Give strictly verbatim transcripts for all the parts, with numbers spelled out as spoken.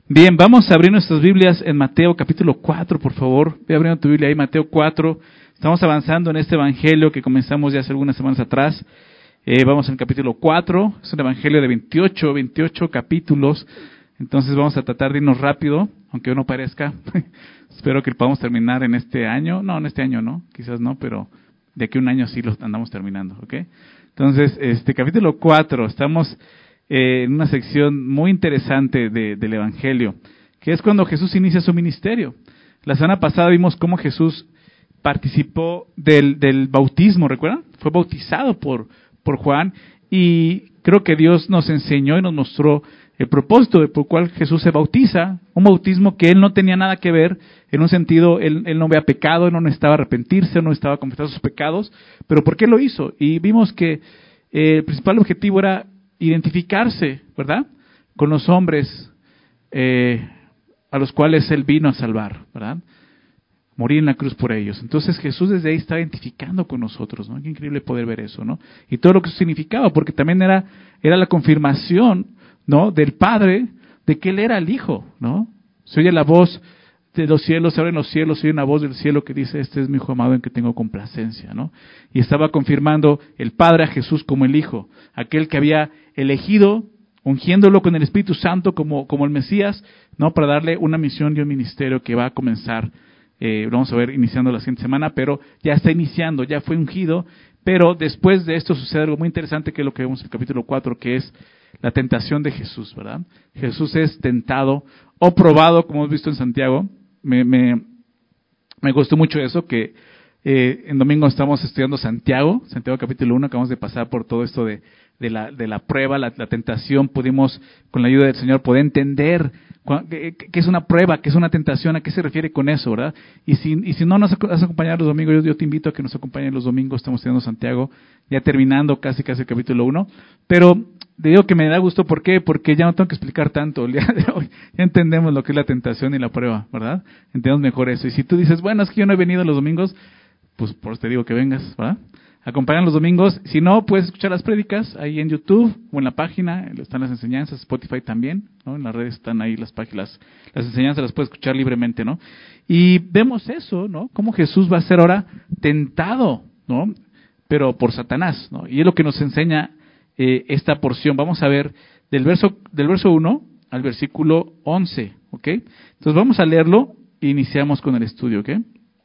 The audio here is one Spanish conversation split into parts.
Bien, vamos a abrir nuestras Biblias en Mateo capítulo cuatro, por favor. Ve abriendo tu Biblia ahí, Mateo cuatro. Estamos avanzando en este evangelio que comenzamos ya hace algunas semanas atrás. Eh, vamos en el capítulo cuatro. Es un evangelio de veintiocho, veintiocho capítulos. Entonces vamos a tratar de irnos rápido, aunque no parezca. Espero que podamos terminar en este año. No, en este año no, quizás no, pero de aquí a un año sí lo andamos terminando, ¿ok? Entonces, este capítulo cuatro, estamos eh, en una sección muy interesante de, del evangelio, que es cuando Jesús inicia su ministerio. La semana pasada vimos cómo Jesús participó del, del bautismo, ¿recuerdan? Fue bautizado por, por Juan, y creo que Dios nos enseñó y nos mostró el propósito de por el cual Jesús se bautiza, un bautismo que él no tenía nada que ver, en un sentido, él, él no había pecado, él no necesitaba arrepentirse, no necesitaba confesar sus pecados, pero ¿por qué lo hizo? Y vimos que eh, el principal objetivo era identificarse, ¿verdad?, con los hombres eh, a los cuales él vino a salvar, ¿verdad?, morir en la cruz por ellos. Entonces Jesús desde ahí está identificando con nosotros, ¿no? Qué increíble poder ver eso, ¿no? Y todo lo que eso significaba, porque también era, era la confirmación, ¿no?, del Padre, de que Él era el Hijo, ¿no? Se oye la voz de los cielos, se abren los cielos, se oye una voz del cielo que dice, este es mi Hijo amado en que tengo complacencia, ¿no? Y estaba confirmando el Padre a Jesús como el Hijo, aquel que había elegido, ungiéndolo con el Espíritu Santo como, como el Mesías, ¿no?, para darle una misión y un ministerio que va a comenzar, eh, vamos a ver, iniciando la siguiente semana, pero ya está iniciando, ya fue ungido, pero después de esto sucede algo muy interesante, que es lo que vemos en el capítulo cuatro, que es la tentación de Jesús, ¿verdad? Jesús es tentado o probado, como hemos visto en Santiago. Me, me, me gustó mucho eso, que eh, en domingo estamos estudiando Santiago, Santiago capítulo uno, acabamos de pasar por todo esto de, de, la, de la prueba, la, la tentación. Pudimos, con la ayuda del Señor, poder entender qué es una prueba, qué es una tentación, a qué se refiere con eso, ¿verdad? Y si, y si no nos has acompañado los domingos, yo, yo te invito a que nos acompañen los domingos. Estamos estudiando Santiago, ya terminando casi casi el capítulo uno, pero te digo que me da gusto, ¿por qué? Porque ya no tengo que explicar tanto el día de hoy. Ya entendemos lo que es la tentación y la prueba, ¿verdad? Entendemos mejor eso. Y si tú dices, bueno, es que yo no he venido los domingos, pues por eso te digo que vengas, ¿verdad? Acompañan los domingos. Si no, puedes escuchar las prédicas ahí en YouTube o en la página, están las enseñanzas, Spotify también, ¿no? En las redes están ahí las páginas, las enseñanzas las puedes escuchar libremente, ¿no? Y vemos eso, ¿no? Cómo Jesús va a ser ahora tentado, ¿no? Pero por Satanás, ¿no? Y es lo que nos enseña Eh, esta porción. Vamos a ver del verso del verso uno al versículo once, ¿ok? Entonces vamos a leerlo e iniciamos con el estudio, ¿ok?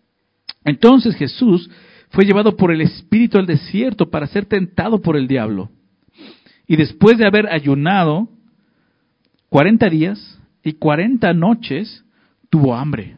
Entonces Jesús fue llevado por el Espíritu al desierto para ser tentado por el diablo. Y después de haber ayunado cuarenta días y cuarenta noches, tuvo hambre.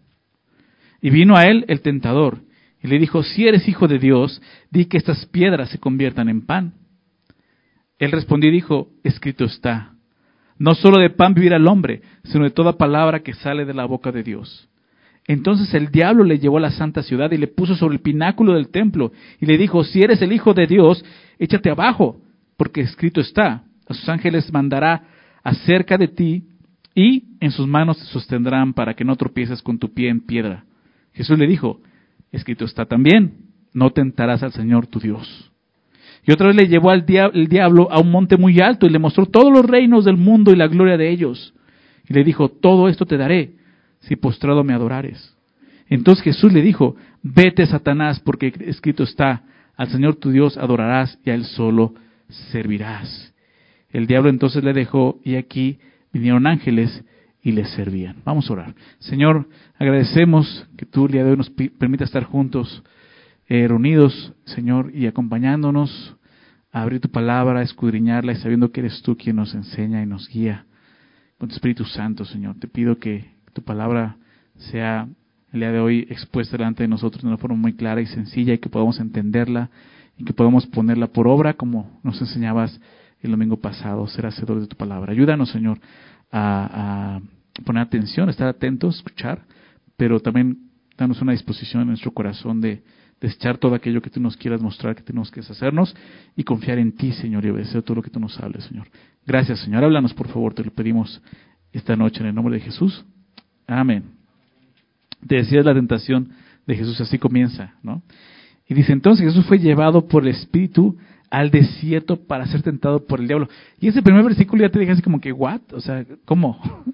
Y vino a él el tentador y le dijo, si eres hijo de Dios, di que estas piedras se conviertan en pan. Él respondió y dijo, escrito está, no solo de pan vivirá el hombre, sino de toda palabra que sale de la boca de Dios. Entonces el diablo le llevó a la santa ciudad y le puso sobre el pináculo del templo y le dijo, si eres el Hijo de Dios, échate abajo, porque escrito está, a sus ángeles mandará acerca de ti y en sus manos te sostendrán para que no tropieces con tu pie en piedra. Jesús le dijo, escrito está también, no tentarás al Señor tu Dios. Y otra vez le llevó al diablo, el diablo a un monte muy alto y le mostró todos los reinos del mundo y la gloria de ellos. Y le dijo, todo esto te daré si postrado me adorares. Entonces Jesús le dijo, vete Satanás, porque escrito está, al Señor tu Dios adorarás y a Él solo servirás. El diablo entonces le dejó y aquí vinieron ángeles y le servían. Vamos a orar. Señor, agradecemos que tú el día de hoy nos permitas estar juntos, Eh, reunidos, Señor, y acompañándonos a abrir tu palabra, a escudriñarla y sabiendo que eres tú quien nos enseña y nos guía con tu Espíritu Santo, Señor. Te pido que tu palabra sea el día de hoy expuesta delante de nosotros de una forma muy clara y sencilla y que podamos entenderla y que podamos ponerla por obra como nos enseñabas el domingo pasado, ser hacedores de tu palabra. Ayúdanos, Señor, a, a poner atención, a estar atentos, escuchar, pero también danos una disposición en nuestro corazón de desechar todo aquello que tú nos quieras mostrar, que tenemos que hacernos y confiar en ti, Señor, y obedecer todo lo que tú nos hables, Señor. Gracias, Señor. Háblanos, por favor, te lo pedimos esta noche en el nombre de Jesús. Amén. Te decías la tentación de Jesús, así comienza, ¿no? Y dice, entonces Jesús fue llevado por el Espíritu al desierto para ser tentado por el diablo. Y ese primer versículo ya te dije así como que, ¿what? O sea, ¿cómo?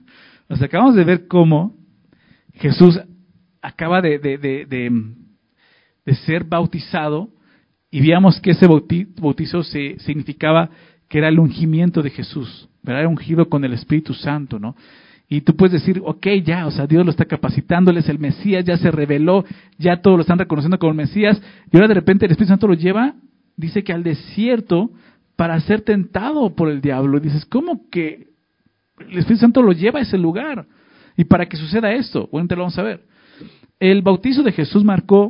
Nos acabamos de ver cómo Jesús acaba de, de, de, de, de ser bautizado y veíamos que ese bautizo se, significaba que era el ungimiento de Jesús, ¿verdad? Era ungido con el Espíritu Santo, ¿no? Y tú puedes decir, ok, ya, o sea, Dios lo está capacitando, Él es el Mesías, ya se reveló, ya todos lo están reconociendo como el Mesías, y ahora de repente el Espíritu Santo lo lleva, dice que al desierto, para ser tentado por el diablo. Y dices, ¿cómo que el Espíritu Santo lo lleva a ese lugar? Y para que suceda esto, bueno, te lo vamos a ver. El bautizo de Jesús marcó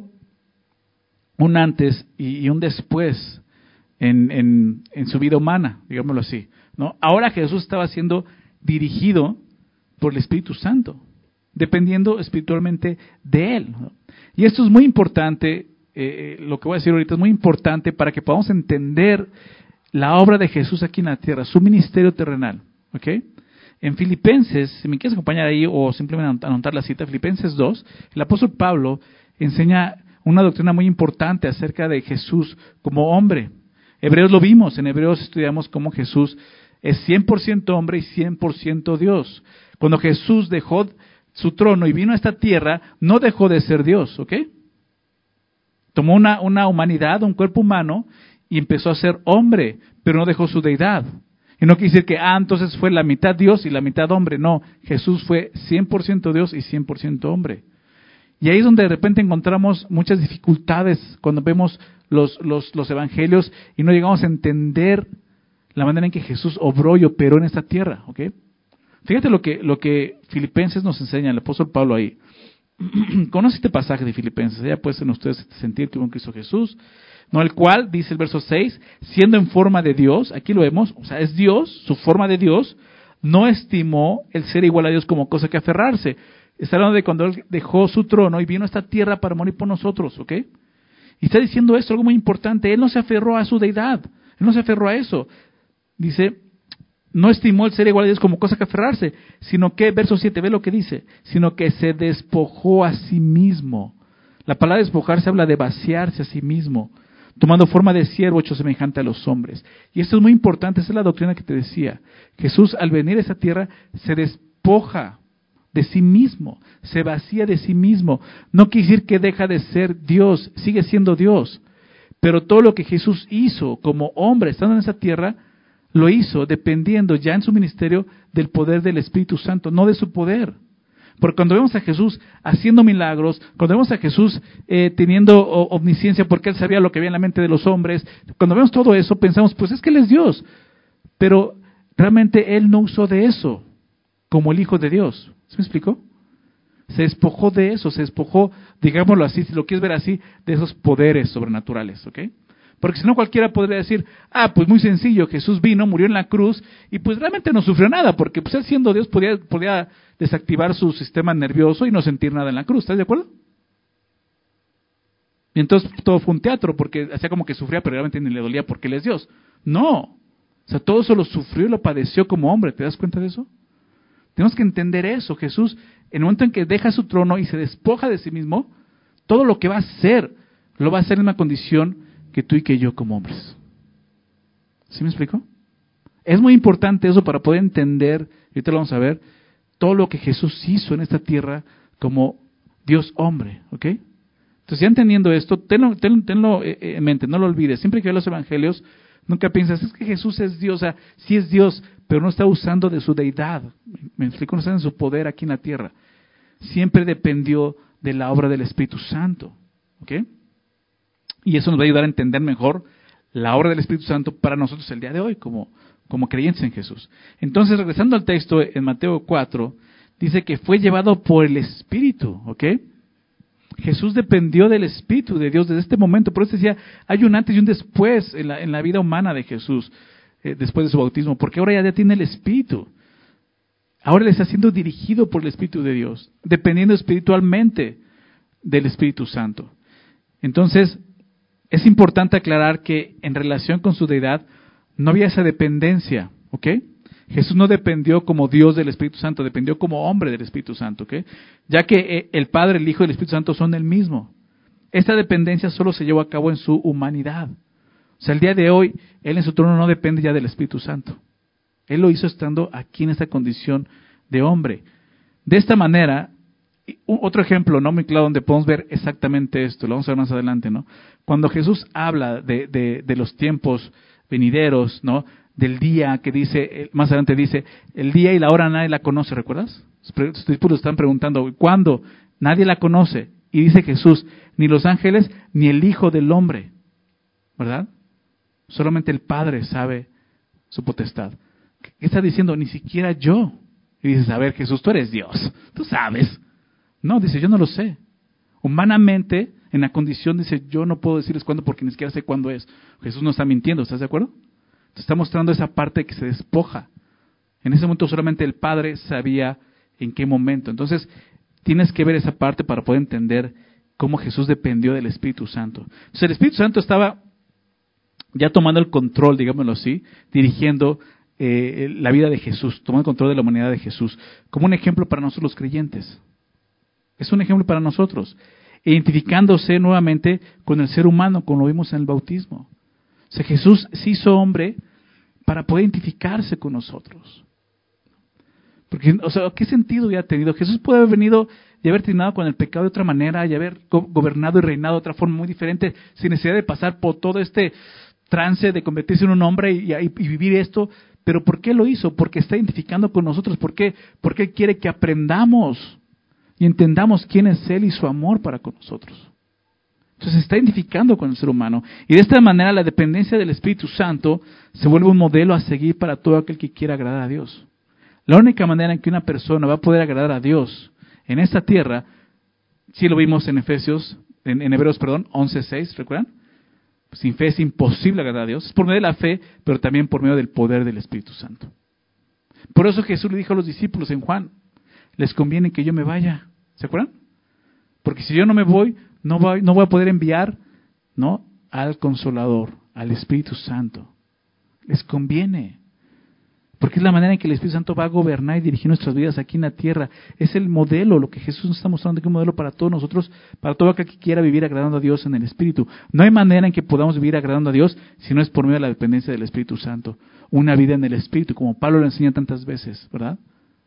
un antes y un después en, en, en su vida humana, digámoslo así, ¿no? Ahora Jesús estaba siendo dirigido por el Espíritu Santo, dependiendo espiritualmente de Él, ¿no? Y esto es muy importante, eh, lo que voy a decir ahorita es muy importante para que podamos entender la obra de Jesús aquí en la tierra, su ministerio terrenal, ¿ok? En Filipenses, si me quieres acompañar ahí o simplemente anotar la cita, Filipenses dos, el apóstol Pablo enseña una doctrina muy importante acerca de Jesús como hombre. Hebreos lo vimos, en Hebreos estudiamos cómo Jesús es cien por ciento hombre y cien por ciento Dios. Cuando Jesús dejó su trono y vino a esta tierra, no dejó de ser Dios, ¿ok? Tomó una, una humanidad, un cuerpo humano, y empezó a ser hombre, pero no dejó su deidad. Y no quiere decir que, ah, entonces fue la mitad Dios y la mitad hombre. No, Jesús fue cien por ciento Dios y cien por ciento hombre. Y ahí es donde de repente encontramos muchas dificultades cuando vemos los, los, los evangelios y no llegamos a entender la manera en que Jesús obró y operó en esta tierra, ¿ok? Fíjate lo que, lo que Filipenses nos enseña, el apóstol Pablo ahí. Conoce este pasaje de Filipenses, ya pueden ustedes sentir que hizo Jesús, no, el cual, dice el verso seis, siendo en forma de Dios, aquí lo vemos, o sea, es Dios, su forma de Dios, no estimó el ser igual a Dios como cosa que aferrarse. Está hablando de cuando Él dejó su trono y vino a esta tierra para morir por nosotros, ¿ok? Y está diciendo esto, algo muy importante, Él no se aferró a su deidad, Él no se aferró a eso. Dice, no estimó el ser igual a Dios como cosa que aferrarse, sino que, verso siete, ve lo que dice, sino que se despojó a sí mismo. La palabra despojarse habla de vaciarse a sí mismo, tomando forma de siervo hecho semejante a los hombres. Y esto es muy importante, esa es la doctrina que te decía. Jesús al venir a esta tierra se despoja de sí mismo, se vacía de sí mismo. No quiere decir que deja de ser Dios, sigue siendo Dios. Pero todo lo que Jesús hizo como hombre estando en esta tierra, lo hizo dependiendo ya en su ministerio del poder del Espíritu Santo, no de su poder. Porque cuando vemos a Jesús haciendo milagros, cuando vemos a Jesús eh, teniendo omnisciencia porque Él sabía lo que había en la mente de los hombres, cuando vemos todo eso pensamos, pues es que Él es Dios. Pero realmente Él no usó de eso como el Hijo de Dios. ¿Se me explicó? Se despojó de eso, se despojó, digámoslo así, si lo quieres ver así, de esos poderes sobrenaturales, ¿ok? Porque si no cualquiera podría decir, ah, pues muy sencillo, Jesús vino, murió en la cruz y pues realmente no sufrió nada, porque pues Él siendo Dios podía, podía desactivar su sistema nervioso y no sentir nada en la cruz, ¿estás de acuerdo? Y entonces todo fue un teatro, porque hacía como que sufría, pero realmente ni le dolía porque Él es Dios. No, o sea, todo eso lo sufrió y lo padeció como hombre, ¿te das cuenta de eso? Tenemos que entender eso. Jesús, en el momento en que deja su trono y se despoja de sí mismo, todo lo que va a hacer, lo va a hacer en una condición que tú y que yo como hombres. ¿Sí me explico? Es muy importante eso para poder entender, y ahorita lo vamos a ver, todo lo que Jesús hizo en esta tierra como Dios hombre, ¿ok? Entonces ya entendiendo esto, tenlo, tenlo, tenlo en mente, no lo olvides. Siempre que veas los evangelios, nunca piensas, es que Jesús es Dios, o sea, sí es Dios, pero no está usando de su deidad. Me explico, no está en su poder aquí en la tierra. Siempre dependió de la obra del Espíritu Santo, ¿ok? Y eso nos va a ayudar a entender mejor la obra del Espíritu Santo para nosotros el día de hoy, como, como creyentes en Jesús. Entonces, regresando al texto en Mateo cuatro, dice que fue llevado por el Espíritu, ¿ok? Jesús dependió del Espíritu de Dios desde este momento. Por eso decía, hay un antes y un después en la, en la vida humana de Jesús, eh, después de su bautismo, porque ahora ya, ya tiene el Espíritu. Ahora le está siendo dirigido por el Espíritu de Dios, dependiendo espiritualmente del Espíritu Santo. Entonces, es importante aclarar que en relación con su deidad no había esa dependencia, ¿ok? Jesús no dependió como Dios del Espíritu Santo, dependió como hombre del Espíritu Santo, ¿ok? Ya que el Padre, el Hijo y el Espíritu Santo son el mismo. Esta dependencia solo se llevó a cabo en su humanidad. O sea, el día de hoy, Él en su trono no depende ya del Espíritu Santo. Él lo hizo estando aquí en esta condición de hombre. De esta manera, otro ejemplo, ¿no? Muy claro, donde podemos ver exactamente esto, lo vamos a ver más adelante, ¿no? Cuando Jesús habla de, de, de los tiempos venideros, ¿no? Del día que dice, más adelante dice, el día y la hora nadie la conoce, ¿recuerdas? Sus discípulos están preguntando, ¿cuándo? Nadie la conoce. Y dice Jesús, ni los ángeles, ni el Hijo del Hombre, ¿verdad? Solamente el Padre sabe su potestad. ¿Qué está diciendo? Ni siquiera yo. Y dices, a ver, Jesús, tú eres Dios, tú sabes. No, dice, yo no lo sé. Humanamente, en la condición, dice, yo no puedo decirles cuándo porque ni siquiera sé cuándo es. Jesús no está mintiendo, ¿estás de acuerdo? Te está mostrando esa parte que se despoja. En ese momento solamente el Padre sabía en qué momento. Entonces, tienes que ver esa parte para poder entender cómo Jesús dependió del Espíritu Santo. Entonces, el Espíritu Santo estaba ya tomando el control, digámoslo así, dirigiendo eh, la vida de Jesús, tomando el control de la humanidad de Jesús, como un ejemplo para nosotros los creyentes. Es un ejemplo para nosotros, identificándose nuevamente con el ser humano, como lo vimos en el bautismo. O sea, Jesús se hizo hombre para poder identificarse con nosotros. Porque, o sea, ¿qué sentido hubiera tenido? Jesús puede haber venido y haber terminado con el pecado de otra manera, y haber go- gobernado y reinado de otra forma muy diferente, sin necesidad de pasar por todo este trance de convertirse en un hombre y, y, y vivir esto. ¿Pero por qué lo hizo? Porque está identificando con nosotros. ¿Por qué? Porque Él quiere que aprendamos y entendamos quién es Él y su amor para con nosotros. Entonces se está identificando con el ser humano. Y de esta manera la dependencia del Espíritu Santo se vuelve un modelo a seguir para todo aquel que quiera agradar a Dios. La única manera en que una persona va a poder agradar a Dios en esta tierra, sí lo vimos en Efesios, en, en Hebreos, perdón, once seis, ¿recuerdan? Sin fe es imposible agradar a Dios. Es por medio de la fe, pero también por medio del poder del Espíritu Santo. Por eso Jesús le dijo a los discípulos en Juan, les conviene que yo me vaya. ¿Se acuerdan? Porque si yo no me voy, no voy, no voy a poder enviar, ¿no?, al Consolador, al Espíritu Santo. Les conviene. Porque es la manera en que el Espíritu Santo va a gobernar y dirigir nuestras vidas aquí en la tierra. Es el modelo, lo que Jesús nos está mostrando, que es un modelo para todos nosotros, para todo aquel que quiera vivir agradando a Dios en el Espíritu. No hay manera en que podamos vivir agradando a Dios si no es por medio de la dependencia del Espíritu Santo. Una vida en el Espíritu, como Pablo lo enseña tantas veces, ¿verdad?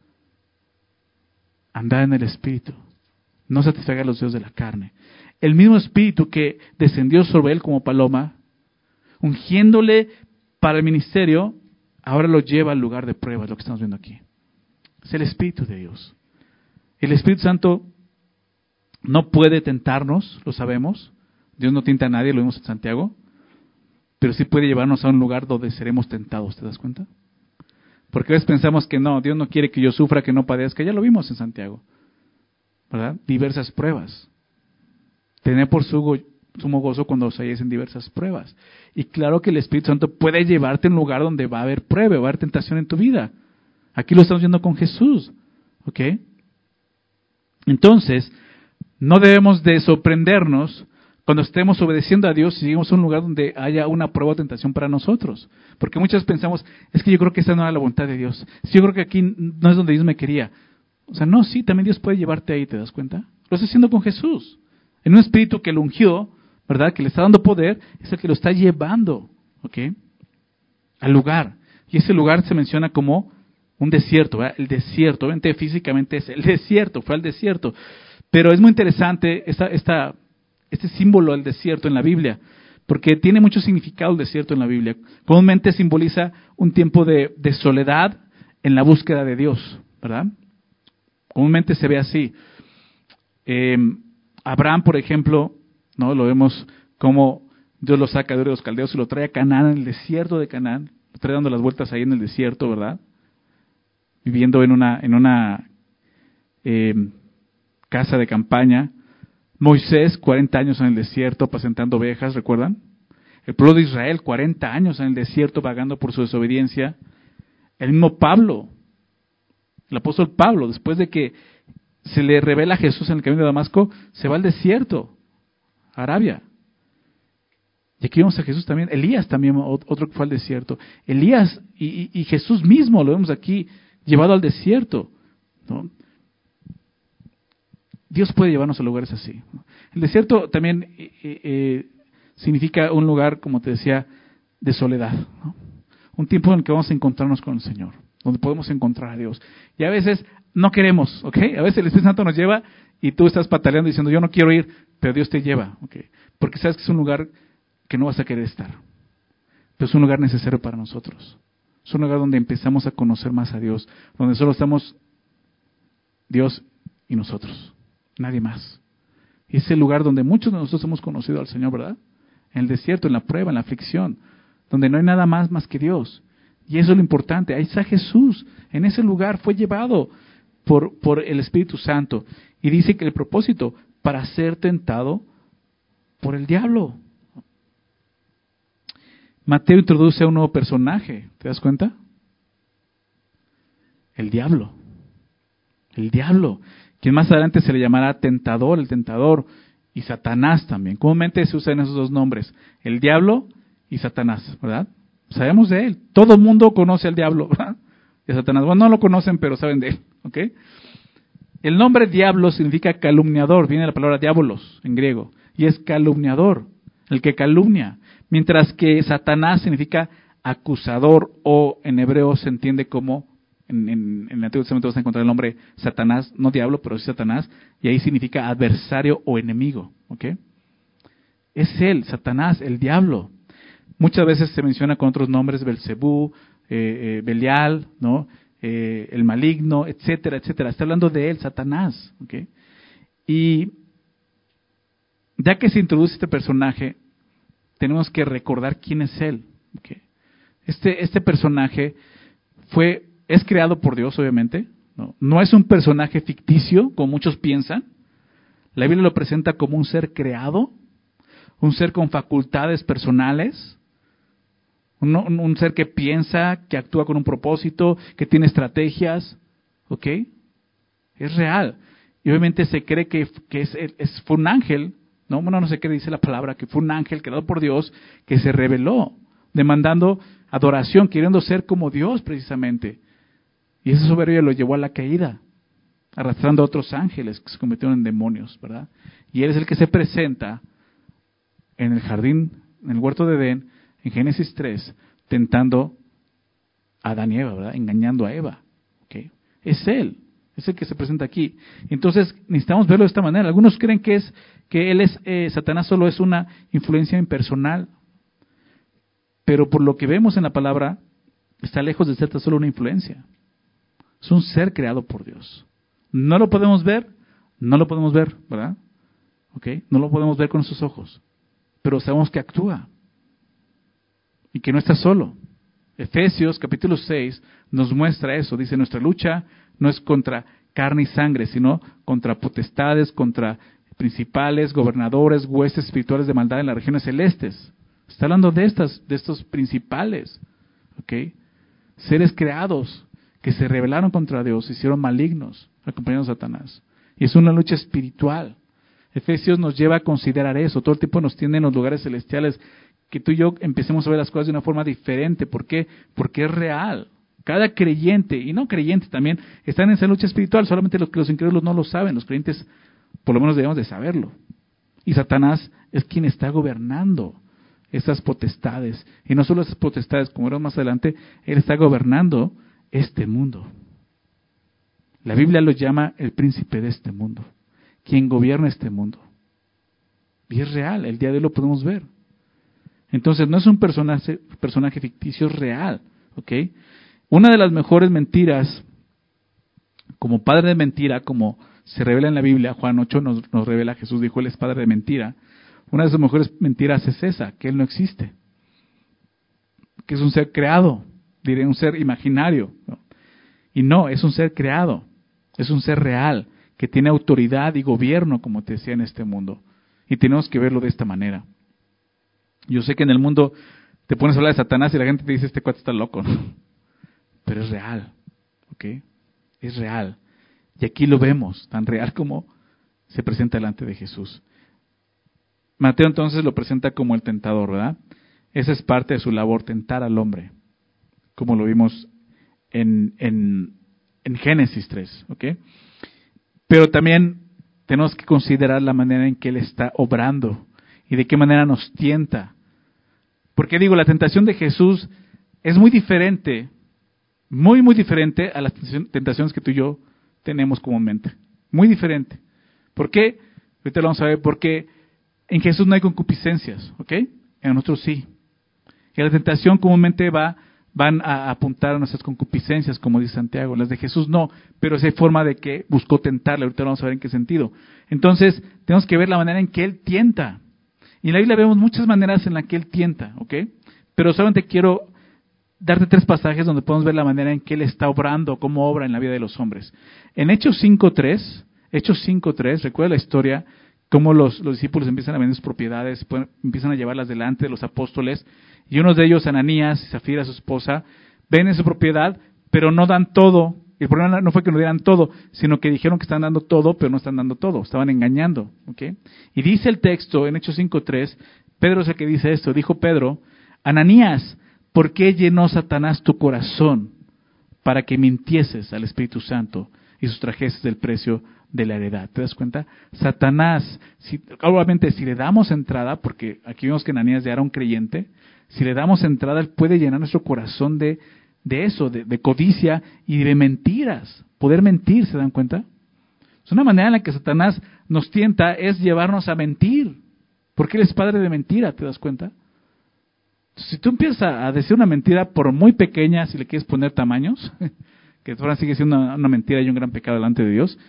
Andad en el Espíritu. No satisfaga los deseos de la carne. El mismo Espíritu que descendió sobre él como paloma, ungiéndole para el ministerio, ahora lo lleva al lugar de prueba, es lo que estamos viendo aquí. Es el Espíritu de Dios. El Espíritu Santo no puede tentarnos, lo sabemos. Dios no tienta a nadie, lo vimos en Santiago. Pero sí puede llevarnos a un lugar donde seremos tentados, ¿te das cuenta? Porque a veces pensamos que no, Dios no quiere que yo sufra, que no padezca. Ya lo vimos en Santiago, ¿verdad? Diversas pruebas. Tener por su go- sumo gozo cuando os halléis en diversas pruebas. Y claro que el Espíritu Santo puede llevarte a un lugar donde va a haber prueba, va a haber tentación en tu vida. Aquí lo estamos viendo con Jesús, ¿ok? Entonces, no debemos de sorprendernos cuando estemos obedeciendo a Dios y lleguemos a un lugar donde haya una prueba o tentación para nosotros. Porque muchas pensamos, es que yo creo que esa no era la voluntad de Dios. Sí, yo creo que aquí no es donde Dios me quería. O sea, no, sí, también Dios puede llevarte ahí, ¿te das cuenta? Lo está haciendo con Jesús. En un espíritu que lo ungió, ¿verdad? Que le está dando poder, es el que lo está llevando, ¿ok? Al lugar. Y ese lugar se menciona como un desierto, ¿verdad? El desierto. Obviamente físicamente es el desierto, fue al desierto. Pero es muy interesante esta, esta, este símbolo del desierto en la Biblia, porque tiene mucho significado el desierto en la Biblia. Comúnmente simboliza un tiempo de, de soledad en la búsqueda de Dios, ¿verdad? Comúnmente se ve así. Eh, Abraham, por ejemplo, ¿no? Lo vemos como Dios lo saca de los caldeos y lo trae a Canaán, en el desierto de Canaán, lo trae dando las vueltas ahí en el desierto, ¿verdad? Viviendo en una, en una eh, casa de campaña. Moisés, cuarenta años en el desierto, apacentando ovejas, ¿recuerdan? El pueblo de Israel, cuarenta años en el desierto, vagando por su desobediencia. El mismo Pablo, el apóstol Pablo, después de que se le revela a Jesús en el camino de Damasco, se va al desierto, a Arabia. Y aquí vemos a Jesús también, Elías también, otro que fue al desierto. Elías y, y, y Jesús mismo lo vemos aquí, llevado al desierto, ¿no? Dios puede llevarnos a lugares así. El desierto también eh, eh, significa un lugar, como te decía, de soledad, ¿no? Un tiempo en el que vamos a encontrarnos con el Señor, donde podemos encontrar a Dios. Y a veces no queremos, ¿ok? A veces el Espíritu Santo nos lleva y tú estás pataleando diciendo, yo no quiero ir, pero Dios te lleva, ¿ok? Porque sabes que es un lugar que no vas a querer estar. Pero es un lugar necesario para nosotros. Es un lugar donde empezamos a conocer más a Dios, donde solo estamos Dios y nosotros, nadie más. Y es el lugar donde muchos de nosotros hemos conocido al Señor, ¿verdad? En el desierto, en la prueba, en la aflicción, donde no hay nada más más que Dios. Y eso es lo importante. Ahí está Jesús. En ese lugar fue llevado por, por el Espíritu Santo. Y dice que el propósito, para ser tentado por el diablo. Mateo introduce a un nuevo personaje. ¿Te das cuenta? El diablo. El diablo. Quien más adelante se le llamará tentador, el tentador. Y Satanás también. Comúnmente se usan esos dos nombres. El diablo y Satanás, ¿verdad? Sabemos de él. Todo el mundo conoce al diablo, ¿verdad? Y a Satanás. Bueno, no lo conocen, pero saben de él, ¿ok? El nombre diablo significa calumniador. Viene la palabra diabolos en griego. Y es calumniador, el que calumnia. Mientras que Satanás significa acusador, o en hebreo se entiende como, en, en, en el Antiguo Testamento vas a encontrar el nombre Satanás, no diablo, pero sí Satanás, y ahí significa adversario o enemigo, ¿ok? Es él, Satanás, el diablo. Muchas veces se menciona con otros nombres, Belcebú, eh, eh, Belial, ¿no? Eh, el maligno, etcétera, etcétera. Está hablando de él, Satanás, ¿ok? Y ya que se introduce este personaje, tenemos que recordar quién es él. ¿Okay? Este, este personaje fue, es creado por Dios, obviamente. ¿no? no es un personaje ficticio, como muchos piensan. La Biblia lo presenta como un ser creado, un ser con facultades personales, un, un, un ser que piensa, que actúa con un propósito, que tiene estrategias. ¿Ok? Es real. Y obviamente se cree que, que es, es, fue un ángel. No, bueno, no sé qué dice la palabra, que fue un ángel creado por Dios que se reveló, demandando adoración, queriendo ser como Dios precisamente. Y esa soberbia lo llevó a la caída, arrastrando a otros ángeles que se convirtieron en demonios, ¿verdad? Y él es el que se presenta en el jardín, en el huerto de Edén, en Génesis tres, tentando a Adán y Eva, ¿verdad? Engañando a Eva. ¿Okay? Es él. Es el que se presenta aquí. Entonces, necesitamos verlo de esta manera. Algunos creen que es que él es eh, Satanás solo es una influencia impersonal. Pero por lo que vemos en la palabra, está lejos de ser tan solo una influencia. Es un ser creado por Dios. No lo podemos ver, no lo podemos ver, ¿verdad? ¿Ok? No lo podemos ver con nuestros ojos. Pero sabemos que actúa. Y que no está solo. Efesios capítulo seis nos muestra eso. Dice, nuestra lucha no es contra carne y sangre, sino contra potestades, contra principales, gobernadores, huestes espirituales de maldad en las regiones celestes. Está hablando de estas, de estos principales, ¿ok? Seres creados que se rebelaron contra Dios, se hicieron malignos, acompañando a Satanás. Y es una lucha espiritual. Efesios nos lleva a considerar eso. Todo el tiempo nos tiene en los lugares celestiales que tú y yo empecemos a ver las cosas de una forma diferente. ¿Por qué? Porque es real. Cada creyente, y no creyente también, están en esa lucha espiritual. Solamente los que los incrédulos no lo saben. Los creyentes, por lo menos, debemos de saberlo. Y Satanás es quien está gobernando esas potestades. Y no solo esas potestades, como veremos más adelante, él está gobernando este mundo. La Biblia lo llama el príncipe de este mundo, quien gobierna este mundo. Y es real, el día de hoy lo podemos ver. Entonces no es un personaje, personaje ficticio, es real. ¿Ok? Una de las mejores mentiras, como padre de mentira, como se revela en la Biblia, Juan ocho nos, nos revela, Jesús dijo, él es padre de mentira. Una de sus mejores mentiras es esa, que él no existe. Que es un ser creado, diré un ser imaginario. ¿no? Y no, es un ser creado, es un ser real, que tiene autoridad y gobierno, como te decía, en este mundo. Y tenemos que verlo de esta manera. Yo sé que en el mundo te pones a hablar de Satanás y la gente te dice, este cuate está loco, ¿no? Pero es real, ¿ok? Es real. Y aquí lo vemos, tan real como se presenta delante de Jesús. Mateo entonces lo presenta como el tentador, ¿verdad? Esa es parte de su labor, tentar al hombre, como lo vimos en, en, en Génesis tres, ¿ok? Pero también tenemos que considerar la manera en que Él está obrando y de qué manera nos tienta. Porque digo, la tentación de Jesús es muy diferente, muy, muy diferente a las tentaciones que tú y yo tenemos comúnmente. Muy diferente. ¿Por qué? Ahorita lo vamos a ver. Porque en Jesús no hay concupiscencias, ¿ok? En nosotros sí. Y la tentación comúnmente va, van a apuntar a nuestras concupiscencias, como dice Santiago. Las de Jesús no, pero esa forma de que buscó tentarle. Ahorita vamos a ver en qué sentido. Entonces, tenemos que ver la manera en que Él tienta. Y en la Biblia vemos muchas maneras en las que Él tienta, ¿ok? Pero solamente quiero darte tres pasajes donde podemos ver la manera en que Él está obrando, cómo obra en la vida de los hombres. En Hechos cinco tres, Hechos cinco tres, recuerda la historia, cómo los, los discípulos empiezan a vender sus propiedades, pueden, empiezan a llevarlas delante de los apóstoles, y uno de ellos, Ananías y Zafira, su esposa, venden su propiedad, pero no dan todo. El problema no fue que no dieran todo, sino que dijeron que están dando todo, pero no están dando todo, estaban engañando, ¿ok? Y dice el texto en Hechos cinco tres, Pedro es el que dice esto, dijo Pedro, Ananías, ¿por qué llenó Satanás tu corazón para que mintieses al Espíritu Santo y sustrajeses del precio de la heredad? ¿Te das cuenta? Satanás, si, obviamente si le damos entrada, porque aquí vemos que Ananías ya era un creyente, si le damos entrada, él puede llenar nuestro corazón de, de eso, de, de codicia y de mentiras. Poder mentir, ¿se dan cuenta? Es una manera en la que Satanás nos tienta, es llevarnos a mentir, porque él es padre de mentira, ¿te das cuenta? Si tú empiezas a decir una mentira, por muy pequeña, si le quieres poner tamaños, que ahora sigue siendo una, una mentira y un gran pecado delante de Dios,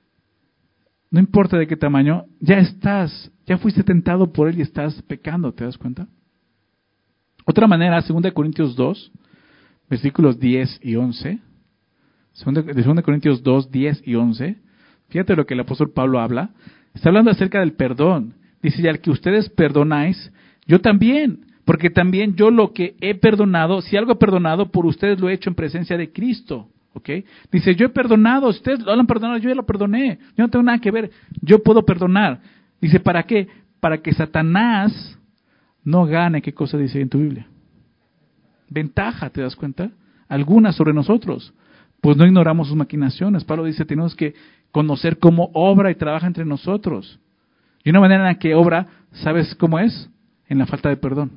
no importa de qué tamaño, ya estás, ya fuiste tentado por él y estás pecando, ¿te das cuenta? Otra manera, segunda Corintios dos, versículos diez y once, segunda, de segunda Corintios dos, diez y once, fíjate lo que el apóstol Pablo habla, está hablando acerca del perdón, dice, y al que ustedes perdonáis, yo también, porque también yo lo que he perdonado, si algo he perdonado, por ustedes lo he hecho en presencia de Cristo. ¿Ok? Dice, yo he perdonado, ustedes lo han perdonado, yo ya lo perdoné, yo no tengo nada que ver, yo puedo perdonar. Dice, ¿para qué? Para que Satanás no gane, ¿qué cosa dice en tu Biblia? Ventaja, ¿te das cuenta? Alguna sobre nosotros. Pues no ignoramos sus maquinaciones. Pablo dice, tenemos que conocer cómo obra y trabaja entre nosotros. Y una manera en la que obra, ¿sabes cómo es? En la falta de perdón.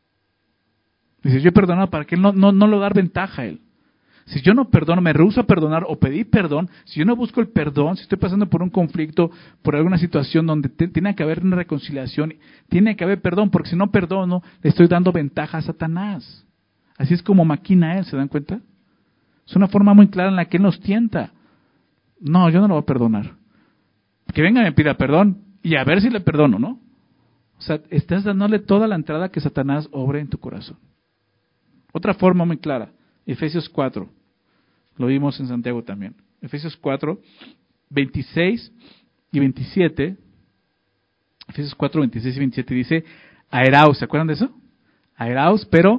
Dice, yo he perdonado para que él no, no, no lo dar ventaja a él. Si yo no perdono, me rehúso a perdonar o pedir perdón, si yo no busco el perdón, si estoy pasando por un conflicto, por alguna situación donde te, tiene que haber una reconciliación, tiene que haber perdón, porque si no perdono, le estoy dando ventaja a Satanás. Así es como maquina él, ¿se dan cuenta? Es una forma muy clara en la que él nos tienta. No, yo no lo voy a perdonar. Que venga y me pida perdón y a ver si le perdono, ¿no? O sea, estás dándole toda la entrada que Satanás obre en tu corazón. Otra forma muy clara. Efesios cuatro, lo vimos en Santiago también. Efesios cuatro, veintiséis y veintisiete. Efesios cuatro, veintiséis y veintisiete dice, aeraos, ¿se acuerdan de eso? Aeraos, pero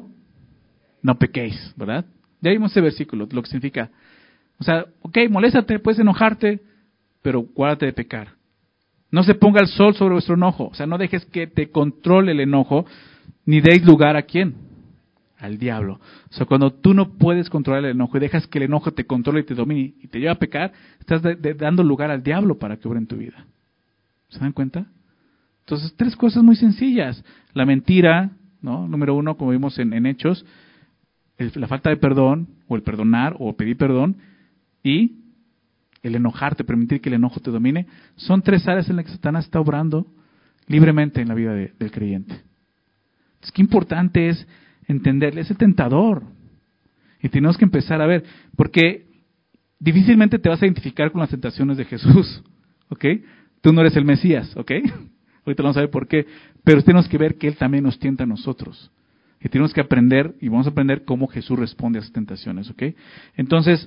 no pequéis, ¿verdad? Ya vimos ese versículo, lo que significa. O sea, ok, moléstate, puedes enojarte, pero guárdate de pecar. No se ponga el sol sobre vuestro enojo, o sea, no dejes que te controle el enojo, ni deis lugar a quién. Al diablo. O sea, cuando tú no puedes controlar el enojo y dejas que el enojo te controle y te domine y te lleva a pecar, estás de, de, dando lugar al diablo para que obre en tu vida. ¿Se dan cuenta? Entonces, tres cosas muy sencillas. La mentira, ¿no? Número uno, como vimos en, en Hechos, el, la falta de perdón, o el perdonar, o pedir perdón, y el enojarte, permitir que el enojo te domine, son tres áreas en las que Satanás está obrando libremente en la vida de, del creyente. Entonces, qué importante es entenderle, es el tentador. Y tenemos que empezar a ver, porque difícilmente te vas a identificar con las tentaciones de Jesús, ¿ok? Tú no eres el Mesías, ¿ok? Ahorita vamos a ver por qué, pero tenemos que ver que Él también nos tienta a nosotros. Y tenemos que aprender, y vamos a aprender cómo Jesús responde a esas tentaciones, ¿ok? Entonces,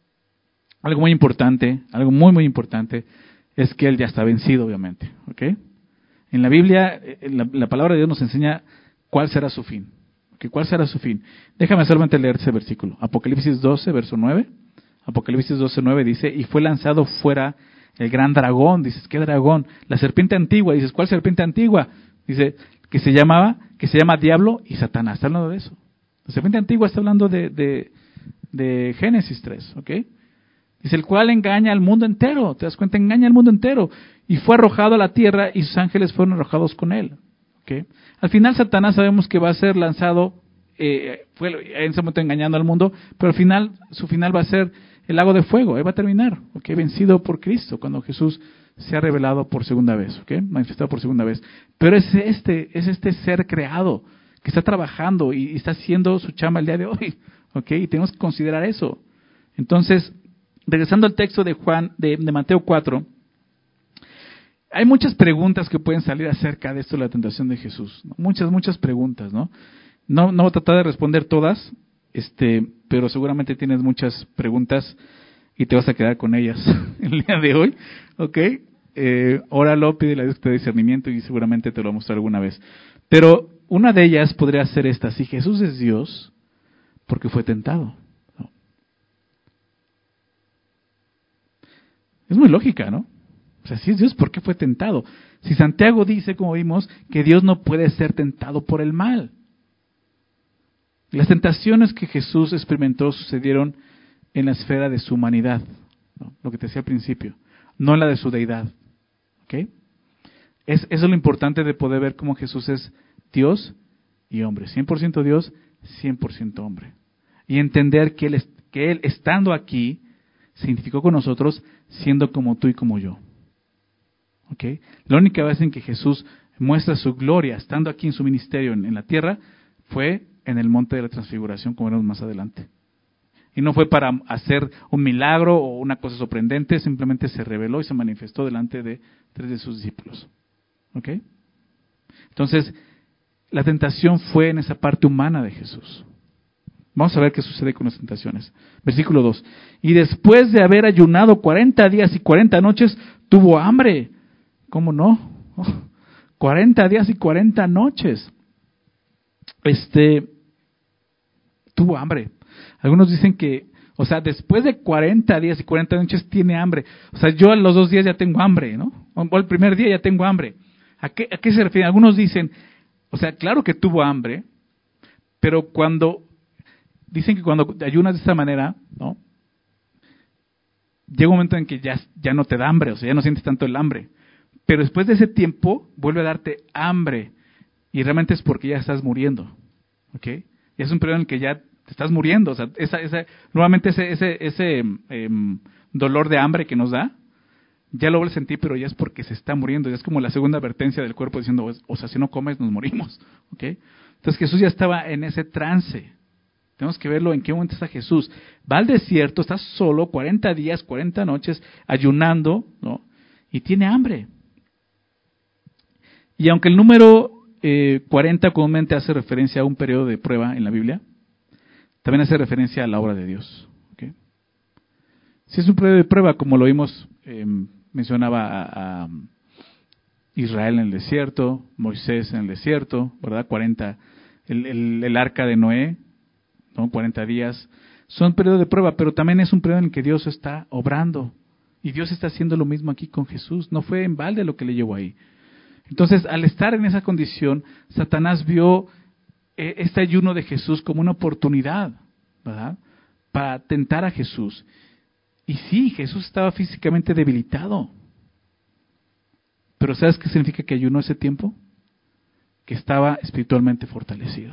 algo muy importante, algo muy muy importante, es que Él ya está vencido, obviamente, ¿ok? En la Biblia, la, la palabra de Dios nos enseña cuál será su fin. ¿Okay? ¿Cuál será su fin? Déjame solamente leer ese versículo. Apocalipsis doce, verso nueve. Apocalipsis doce, nueve dice, y fue lanzado fuera el gran dragón. Dices, ¿qué dragón? La serpiente antigua. Dices, ¿cuál serpiente antigua? Dice, que se llamaba, que se llama Diablo y Satanás. Está hablando de eso. La serpiente antigua está hablando de, de, de Génesis tres, ¿ok? Dice, el cual engaña al mundo entero. ¿Te das cuenta? Engaña al mundo entero. Y fue arrojado a la tierra y sus ángeles fueron arrojados con él. ¿Okay? Al final Satanás sabemos que va a ser lanzado, eh, fue en ese momento engañando al mundo, pero al final, su final va a ser el lago de fuego, ahí va a terminar, ¿ok? Vencido por Cristo, cuando Jesús se ha revelado por segunda vez, ¿ok? Manifestado por segunda vez. Pero es este, es este ser creado que está trabajando y, y está haciendo su chamba el día de hoy, ¿ok? Y tenemos que considerar eso. Entonces, regresando al texto de Juan, de, de Mateo cuatro, hay muchas preguntas que pueden salir acerca de esto de la tentación de Jesús, ¿no? Muchas, muchas preguntas, ¿no? No, no voy a tratar de responder todas, este, pero seguramente tienes muchas preguntas y te vas a quedar con ellas el día de hoy, ¿ok? Eh, óralo, pídele a Dios que te dé discernimiento y seguramente te lo va a mostrar alguna vez. Pero una de ellas podría ser esta: si Jesús es Dios, ¿por qué fue tentado? ¿No? Es muy lógica, ¿no? O sea, si es Dios, ¿por qué fue tentado? Si Santiago dice, como vimos, que Dios no puede ser tentado por el mal. Las tentaciones que Jesús experimentó sucedieron en la esfera de su humanidad, ¿no? Lo que te decía al principio, no en la de su deidad. ¿Ok? Es, eso es lo importante de poder ver cómo Jesús es Dios y hombre, cien por ciento Dios, cien por ciento hombre. Y entender que él, que él, estando aquí, se identificó con nosotros siendo como tú y como yo. ¿Ok? La única vez en que Jesús muestra su gloria, estando aquí en su ministerio en, en la tierra, fue en el monte de la transfiguración, como veremos más adelante. Y no fue para hacer un milagro o una cosa sorprendente, simplemente se reveló y se manifestó delante de tres de sus discípulos. ¿Ok? Entonces, la tentación fue en esa parte humana de Jesús. Vamos a ver qué sucede con las tentaciones. Versículo dos. Y después de haber ayunado cuarenta días y cuarenta noches, tuvo hambre. ¿Cómo no? Oh, cuarenta días y cuarenta noches. Este, tuvo hambre. Algunos dicen que, o sea, después de cuarenta días y cuarenta noches tiene hambre. O sea, yo a los dos días ya tengo hambre, ¿no? O el primer día ya tengo hambre. ¿A qué, a qué se refiere? Algunos dicen, o sea, claro que tuvo hambre, pero cuando, dicen que cuando ayunas de esta manera, ¿no? Llega un momento en que ya, ya no te da hambre, o sea, ya no sientes tanto el hambre. Pero después de ese tiempo, vuelve a darte hambre. Y realmente es porque ya estás muriendo. ¿Ok? Y es un periodo en el que ya te estás muriendo. O sea, esa, esa, nuevamente ese, ese, ese eh, dolor de hambre que nos da, ya lo vuelves a sentir, pero ya es porque se está muriendo. Ya es como la segunda advertencia del cuerpo diciendo, o sea, si no comes, nos morimos. ¿Ok? Entonces Jesús ya estaba en ese trance. Tenemos que verlo en qué momento está Jesús. Va al desierto, está solo, cuarenta días, cuarenta noches, ayunando, ¿no? Y tiene hambre. Y aunque el número eh, cuarenta comúnmente hace referencia a un periodo de prueba en la Biblia, también hace referencia a la obra de Dios. ¿Okay? Si es un periodo de prueba, como lo vimos, eh, mencionaba a, a Israel en el desierto, Moisés en el desierto, ¿verdad? cuarenta, el, el, el arca de Noé, ¿no? cuarenta días. Son periodos de prueba, pero también es un periodo en el que Dios está obrando. Y Dios está haciendo lo mismo aquí con Jesús. No fue en balde lo que le llevó ahí. Entonces, al estar en esa condición, Satanás vio eh, este ayuno de Jesús como una oportunidad, ¿verdad? Para tentar a Jesús. Y sí, Jesús estaba físicamente debilitado. Pero ¿sabes qué significa que ayunó ese tiempo? Que estaba espiritualmente fortalecido.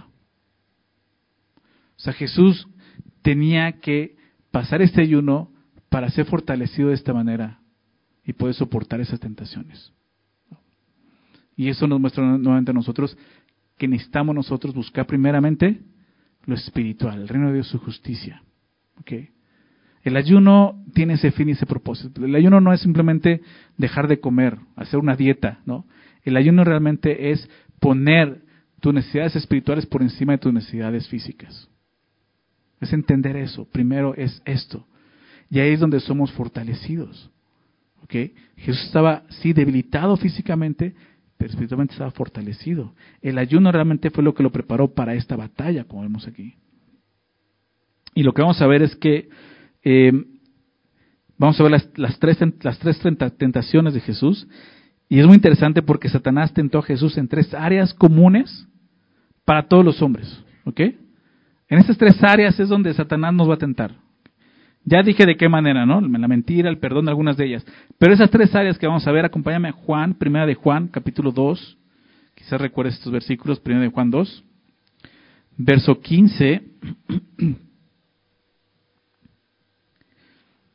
O sea, Jesús tenía que pasar este ayuno para ser fortalecido de esta manera y poder soportar esas tentaciones. Y eso nos muestra nuevamente a nosotros que necesitamos nosotros buscar primeramente lo espiritual, el reino de Dios, su justicia. ¿Okay? El ayuno tiene ese fin y ese propósito. El ayuno no es simplemente dejar de comer, hacer una dieta, ¿no? El ayuno realmente es poner tus necesidades espirituales por encima de tus necesidades físicas. Es entender eso. Primero es esto. Y ahí es donde somos fortalecidos. ¿Okay? Jesús estaba, sí, debilitado físicamente, pero espiritualmente estaba fortalecido. El ayuno realmente fue lo que lo preparó para esta batalla, como vemos aquí. Y lo que vamos a ver es que eh, vamos a ver las, las, tres, las tres tentaciones de Jesús. Y es muy interesante porque Satanás tentó a Jesús en tres áreas comunes para todos los hombres. ¿Ok? En estas tres áreas es donde Satanás nos va a tentar. Ya dije de qué manera, ¿no? La mentira, el perdón, algunas de ellas. Pero esas tres áreas que vamos a ver, acompáñame a Juan, primera de Juan, capítulo dos. Quizás recuerdes estos versículos, primera de Juan dos. Verso quince.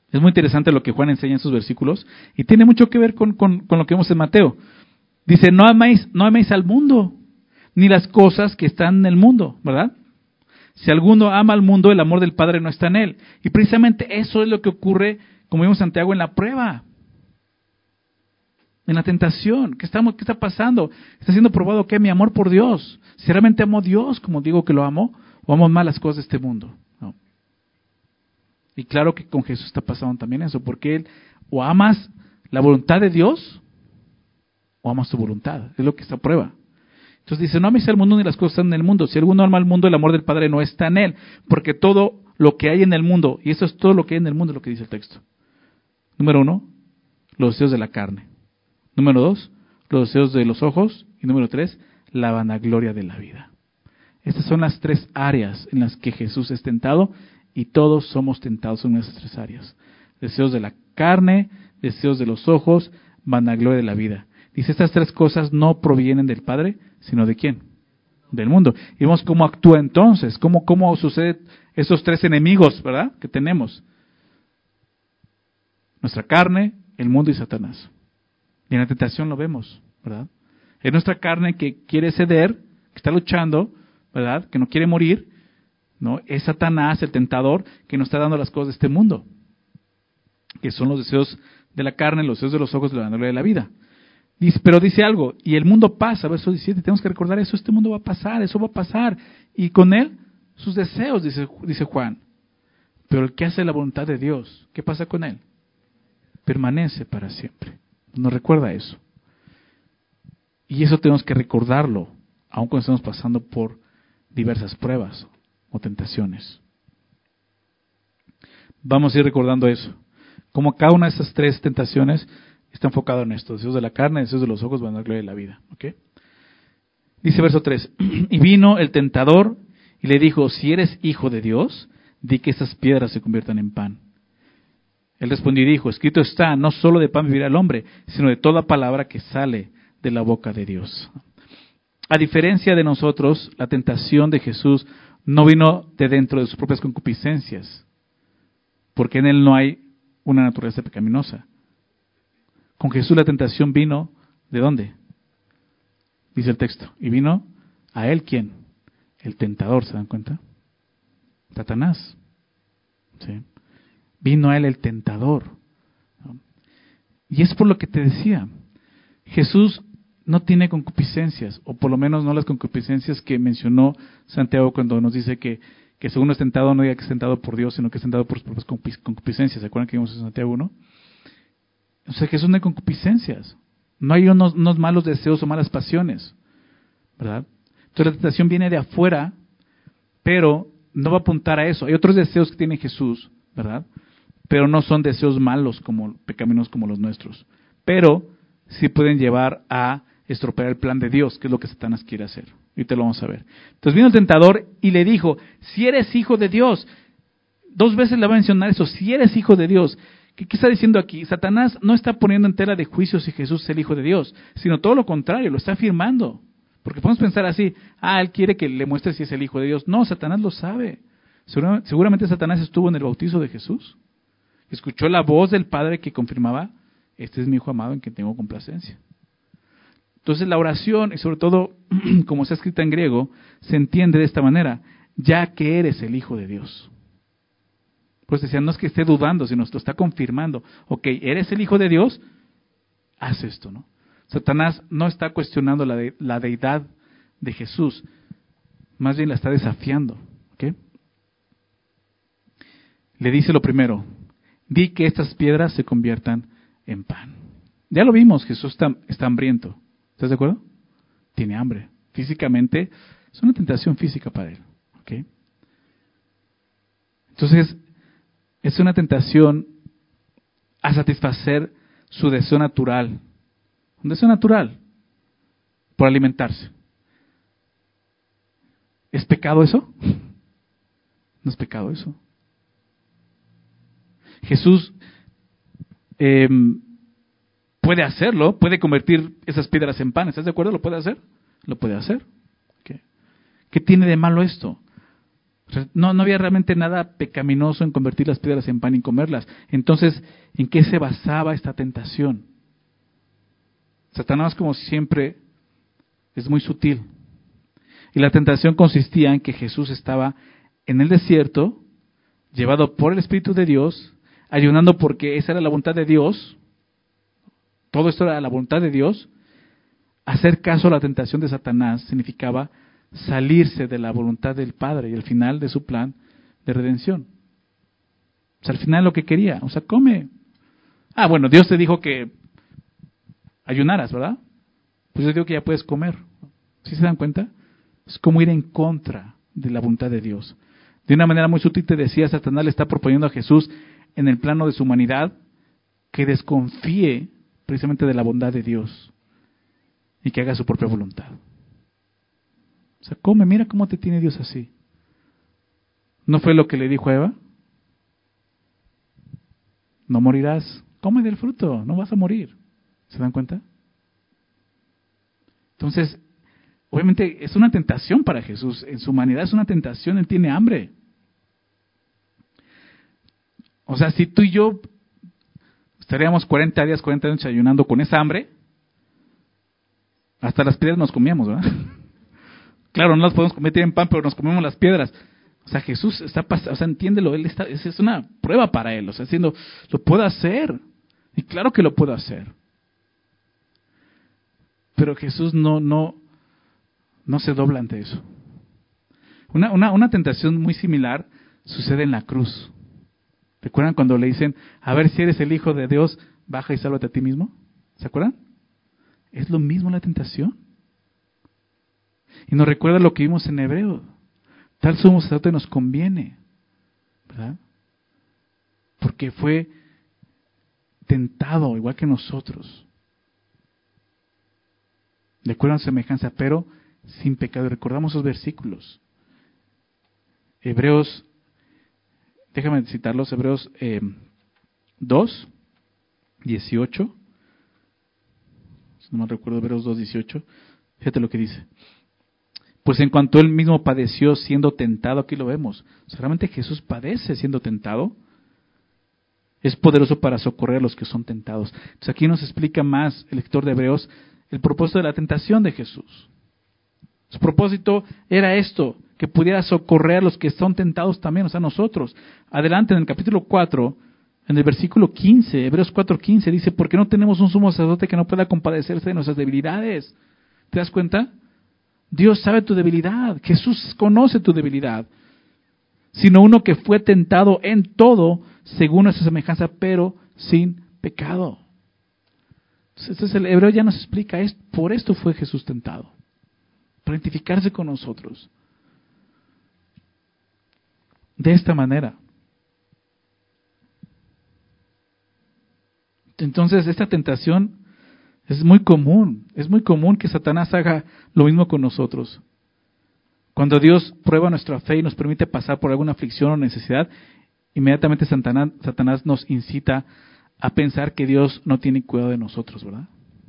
Es muy interesante lo que Juan enseña en sus versículos y tiene mucho que ver con, con, con lo que vemos en Mateo. Dice, no améis, no améis al mundo, ni las cosas que están en el mundo, ¿verdad? Si alguno ama al mundo, el amor del Padre no está en él. Y precisamente eso es lo que ocurre, como vimos Santiago, en la prueba, en la tentación. ¿Qué, estamos, qué está pasando? Está siendo probado que mi amor por Dios. Si realmente amo a Dios, como digo que lo amo, o amo más las cosas de este mundo. No. Y claro que con Jesús está pasando también eso, porque Él o amas la voluntad de Dios, o amas tu voluntad. Es lo que está a prueba. Entonces dice, no ames al mundo ni las cosas que están en el mundo. Si alguno ama al mundo, el amor del Padre no está en él. Porque todo lo que hay en el mundo, y eso es todo lo que hay en el mundo, es lo que dice el texto. Número uno, los deseos de la carne. Número dos, los deseos de los ojos. Y número tres, la vanagloria de la vida. Estas son las tres áreas en las que Jesús es tentado, y todos somos tentados en esas tres áreas. Deseos de la carne, deseos de los ojos, vanagloria de la vida. Dice, estas tres cosas no provienen del Padre, sino ¿de quién? Del mundo. Y vemos cómo actúa entonces, cómo, cómo sucede esos tres enemigos, ¿verdad?, que tenemos. Nuestra carne, el mundo y Satanás. Y en la tentación lo vemos, ¿verdad? Es nuestra carne que quiere ceder, que está luchando, ¿verdad?, que no quiere morir, ¿no? Es Satanás, el tentador, que nos está dando las cosas de este mundo, que son los deseos de la carne, los deseos de los ojos, de la vanagloria de la vida. Dice, pero dice algo, y el mundo pasa, verso diecisiete, tenemos que recordar eso, este mundo va a pasar, eso va a pasar, y con él sus deseos, dice, dice Juan. Pero el que hace la voluntad de Dios, ¿qué pasa con él? Permanece para siempre. Nos recuerda eso. Y eso tenemos que recordarlo, aun cuando estamos pasando por diversas pruebas o tentaciones. Vamos a ir recordando eso. Como cada una de esas tres tentaciones está enfocado en esto: deseos de la carne, deseos de los ojos, vanagloria de la vida. ¿Okay? Dice verso tres, y vino el tentador y le dijo, si eres hijo de Dios, di que esas piedras se conviertan en pan. Él respondió y dijo, escrito está, no solo de pan vivirá el hombre, sino de toda palabra que sale de la boca de Dios. A diferencia de nosotros, la tentación de Jesús no vino de dentro de sus propias concupiscencias, porque en él no hay una naturaleza pecaminosa. Con Jesús la tentación vino, ¿de dónde? Dice el texto, y vino a él, ¿quién? El tentador, ¿se dan cuenta? Satanás. ¿Sí? Vino a él el tentador. Y es por lo que te decía, Jesús no tiene concupiscencias, o por lo menos no las concupiscencias que mencionó Santiago cuando nos dice que, que según es tentado, no diga que es tentado por Dios, sino que es tentado por sus propias concupiscencias. ¿Se acuerdan que vimos en Santiago uno? O sea, Jesús no hay concupiscencias. No hay unos, unos malos deseos o malas pasiones, ¿verdad? Entonces la tentación viene de afuera, pero no va a apuntar a eso. Hay otros deseos que tiene Jesús, ¿verdad? Pero no son deseos malos, como pecaminosos como los nuestros. Pero sí pueden llevar a estropear el plan de Dios, que es lo que Satanás quiere hacer. Y te lo vamos a ver. Entonces vino el tentador y le dijo, si eres hijo de Dios. Dos veces le va a mencionar eso, si eres hijo de Dios. ¿Qué, qué está diciendo aquí? Satanás no está poniendo en tela de juicio si Jesús es el hijo de Dios, sino todo lo contrario, lo está afirmando. Porque podemos pensar así, ah, él quiere que le muestre si es el hijo de Dios. No, Satanás lo sabe. Seguramente, seguramente Satanás estuvo en el bautizo de Jesús. Escuchó la voz del Padre que confirmaba, este es mi hijo amado en quien tengo complacencia. Entonces la oración, y sobre todo, como está escrita en griego, se entiende de esta manera, ya que eres el hijo de Dios. Pues decía, no es que esté dudando, sino que lo está confirmando. Ok, eres el hijo de Dios, haz esto, ¿no? Satanás no está cuestionando la, de, la deidad de Jesús, más bien la está desafiando. ¿Okay? Le dice lo primero, di que estas piedras se conviertan en pan. Ya lo vimos, Jesús está, está hambriento. ¿Estás de acuerdo? Tiene hambre. Físicamente, es una tentación física para él. ¿Okay? Entonces, es una tentación a satisfacer su deseo natural. Un deseo natural por alimentarse. ¿Es pecado eso? No es pecado eso. Jesús eh, puede hacerlo, puede convertir esas piedras en pan. ¿Estás de acuerdo? ¿Lo puede hacer? Lo puede hacer. ¿Qué, ¿Qué tiene de malo esto? No, no había realmente nada pecaminoso en convertir las piedras en pan y comerlas. Entonces, ¿en qué se basaba esta tentación? Satanás, como siempre, es muy sutil. Y la tentación consistía en que Jesús estaba en el desierto, llevado por el Espíritu de Dios, ayunando porque esa era la voluntad de Dios. Todo esto era la voluntad de Dios. Hacer caso a la tentación de Satanás significaba salirse de la voluntad del Padre y el final de su plan de redención. O sea, al final lo que quería, o sea, come. Ah, bueno, Dios te dijo que ayunaras, ¿verdad? Pues yo digo que ya puedes comer. ¿Sí se dan cuenta? Es como ir en contra de la voluntad de Dios. De una manera muy sutil te decía, Satanás le está proponiendo a Jesús en el plano de su humanidad que desconfíe precisamente de la bondad de Dios y que haga su propia voluntad. O sea, come, mira cómo te tiene Dios así. ¿No fue lo que le dijo a Eva? No morirás, come del fruto, no vas a morir. ¿Se dan cuenta? Entonces, obviamente es una tentación para Jesús. En su humanidad es una tentación, Él tiene hambre. O sea, si tú y yo estaríamos cuarenta días, cuarenta noches ayunando con esa hambre, hasta las piedras nos comíamos, ¿verdad? Claro, no las podemos convertir en pan, pero nos comemos las piedras. O sea, Jesús está pasando, o sea, entiéndelo, él está, es una prueba para él, o sea, diciendo, lo puedo hacer. Y claro que lo puedo hacer. Pero Jesús no, no, no se dobla ante eso. Una, una, una tentación muy similar sucede en la cruz. ¿Recuerdan cuando le dicen, a ver si eres el Hijo de Dios, baja y sálvate a ti mismo? ¿Se acuerdan? Es lo mismo la tentación. Y nos recuerda lo que vimos en Hebreo. Tal sumo sacerdote nos conviene, ¿verdad? Porque fue tentado igual que nosotros. De acuerdo a semejanza, pero sin pecado. Y recordamos esos versículos. Hebreos, déjame citarlos, Hebreos eh, dos, dieciocho. No me recuerdo, Hebreos dos, dieciocho. Fíjate lo que dice. Pues en cuanto él mismo padeció siendo tentado, aquí lo vemos. Solamente Jesús padece siendo tentado. Es poderoso para socorrer a los que son tentados. Entonces aquí nos explica más el lector de Hebreos el propósito de la tentación de Jesús. Su propósito era esto, que pudiera socorrer a los que son tentados también, o sea, nosotros. Adelante en el capítulo cuatro, en el versículo quince, Hebreos cuatro quince, dice, ¿por qué no tenemos un sumo sacerdote que no pueda compadecerse de nuestras debilidades? ¿Te das cuenta? Dios sabe tu debilidad, Jesús conoce tu debilidad, sino uno que fue tentado en todo según nuestra semejanza, pero sin pecado. Entonces el hebreo ya nos explica, es, por esto fue Jesús tentado, para identificarse con nosotros. De esta manera. Entonces esta tentación es muy común, es muy común que Satanás haga lo mismo con nosotros. Cuando Dios prueba nuestra fe y nos permite pasar por alguna aflicción o necesidad, inmediatamente Satanás, Satanás nos incita a pensar que Dios no tiene cuidado de nosotros, ¿verdad?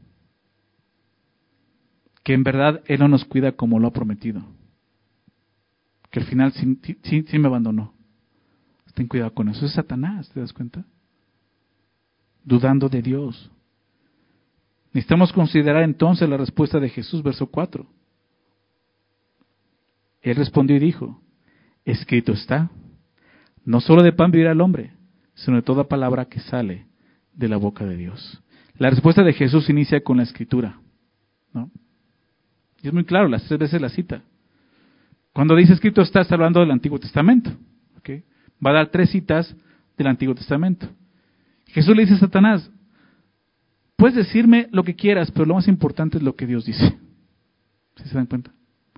Que en verdad Él no nos cuida como lo ha prometido. Que al final sí, sí, sí me abandonó. Ten cuidado con eso. Eso es Satanás, ¿te das cuenta? Dudando de Dios. Necesitamos considerar entonces la respuesta de Jesús, verso cuatro. Él respondió y dijo, escrito está, no solo de pan vivirá el hombre, sino de toda palabra que sale de la boca de Dios. La respuesta de Jesús inicia con la escritura, ¿no? Y es muy claro, las tres veces la cita. Cuando dice escrito está, está hablando del Antiguo Testamento. ¿Okay? Va a dar tres citas del Antiguo Testamento. Jesús le dice a Satanás, puedes decirme lo que quieras, pero lo más importante es lo que Dios dice. ¿Sí se dan cuenta?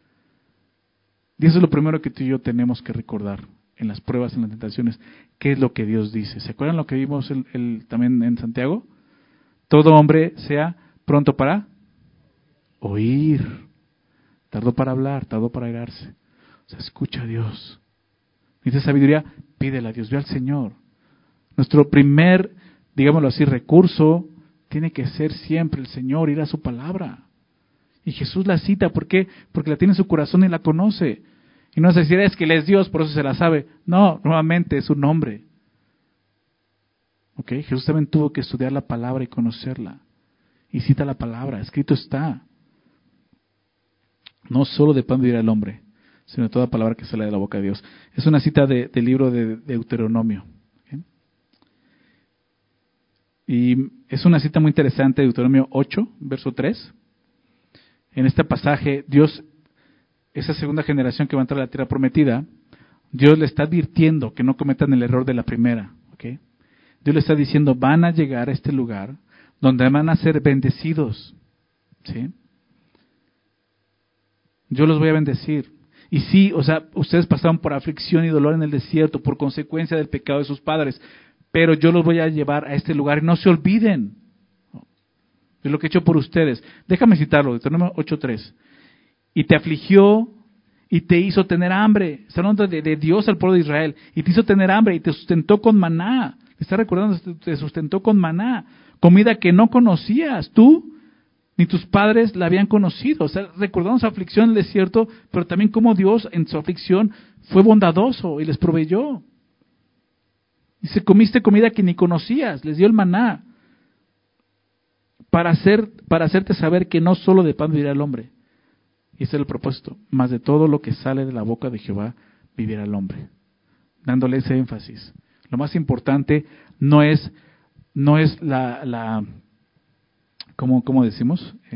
Y eso es lo primero que tú y yo tenemos que recordar en las pruebas, en las tentaciones. ¿Qué es lo que Dios dice? ¿Se acuerdan lo que vimos el, el, también en Santiago? Todo hombre sea pronto para oír. Tardó para hablar, tardó para airarse. O sea, escucha a Dios. Necesitas sabiduría, pídela a Dios, ve al Señor. Nuestro primer, digámoslo así, recurso tiene que ser siempre el Señor, ir a su palabra. Y Jesús la cita, ¿por qué? Porque la tiene en su corazón y la conoce. Y no se decir, es que Él es Dios, por eso se la sabe. No, nuevamente es un nombre. ¿Ok? Jesús también tuvo que estudiar la palabra y conocerla. Y cita la palabra, escrito está. No solo de pan vivirá el hombre, sino de toda palabra que sale de la boca de Dios. Es una cita de, del libro de Deuteronomio. ¿Okay? Y es una cita muy interesante de Deuteronomio ocho, verso tres. En este pasaje, Dios, esa segunda generación que va a entrar a la tierra prometida, Dios le está advirtiendo que no cometan el error de la primera. ¿Okay? Dios le está diciendo, van a llegar a este lugar donde van a ser bendecidos. ¿Sí? Yo los voy a bendecir. Y sí, o sea, ustedes pasaron por aflicción y dolor en el desierto por consecuencia del pecado de sus padres, pero yo los voy a llevar a este lugar y no se olviden de lo que he hecho por ustedes. Déjame citarlo, Deuteronomio ocho tres. Y te afligió y te hizo tener hambre. Está hablando de, de Dios al pueblo de Israel. Y te hizo tener hambre y te sustentó con maná. ¿Me está recordando? Te sustentó con maná. Comida que no conocías tú ni tus padres la habían conocido. O sea, recordamos su aflicción en el desierto, pero también cómo Dios en su aflicción fue bondadoso y les proveyó. Dice, comiste comida que ni conocías, les dio el maná para hacer, para hacerte saber que no solo de pan vivirá el hombre. Y ese es el propósito, más de todo lo que sale de la boca de Jehová vivirá el hombre. Dándole ese énfasis. Lo más importante no es, no es la, la ¿cómo, cómo decimos? Eh,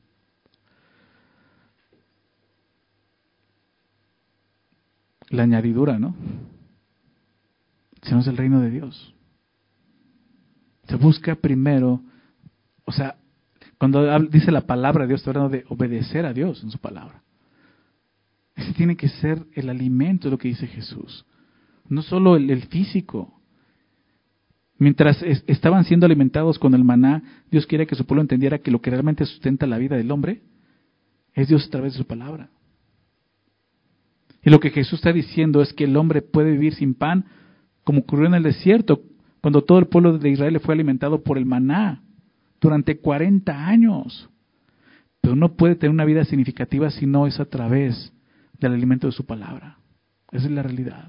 la añadidura, ¿no? Sino es el reino de Dios. Se busca primero, o sea, cuando dice la palabra de Dios, está hablando de obedecer a Dios en su palabra. Ese tiene que ser el alimento, lo que dice Jesús. No solo el, el físico. Mientras es, estaban siendo alimentados con el maná, Dios quiere que su pueblo entendiera que lo que realmente sustenta la vida del hombre es Dios a través de su palabra. Y lo que Jesús está diciendo es que el hombre puede vivir sin pan, como ocurrió en el desierto, cuando todo el pueblo de Israel fue alimentado por el maná durante cuarenta años. Pero no puede tener una vida significativa si no es a través del alimento de su palabra. Esa es la realidad.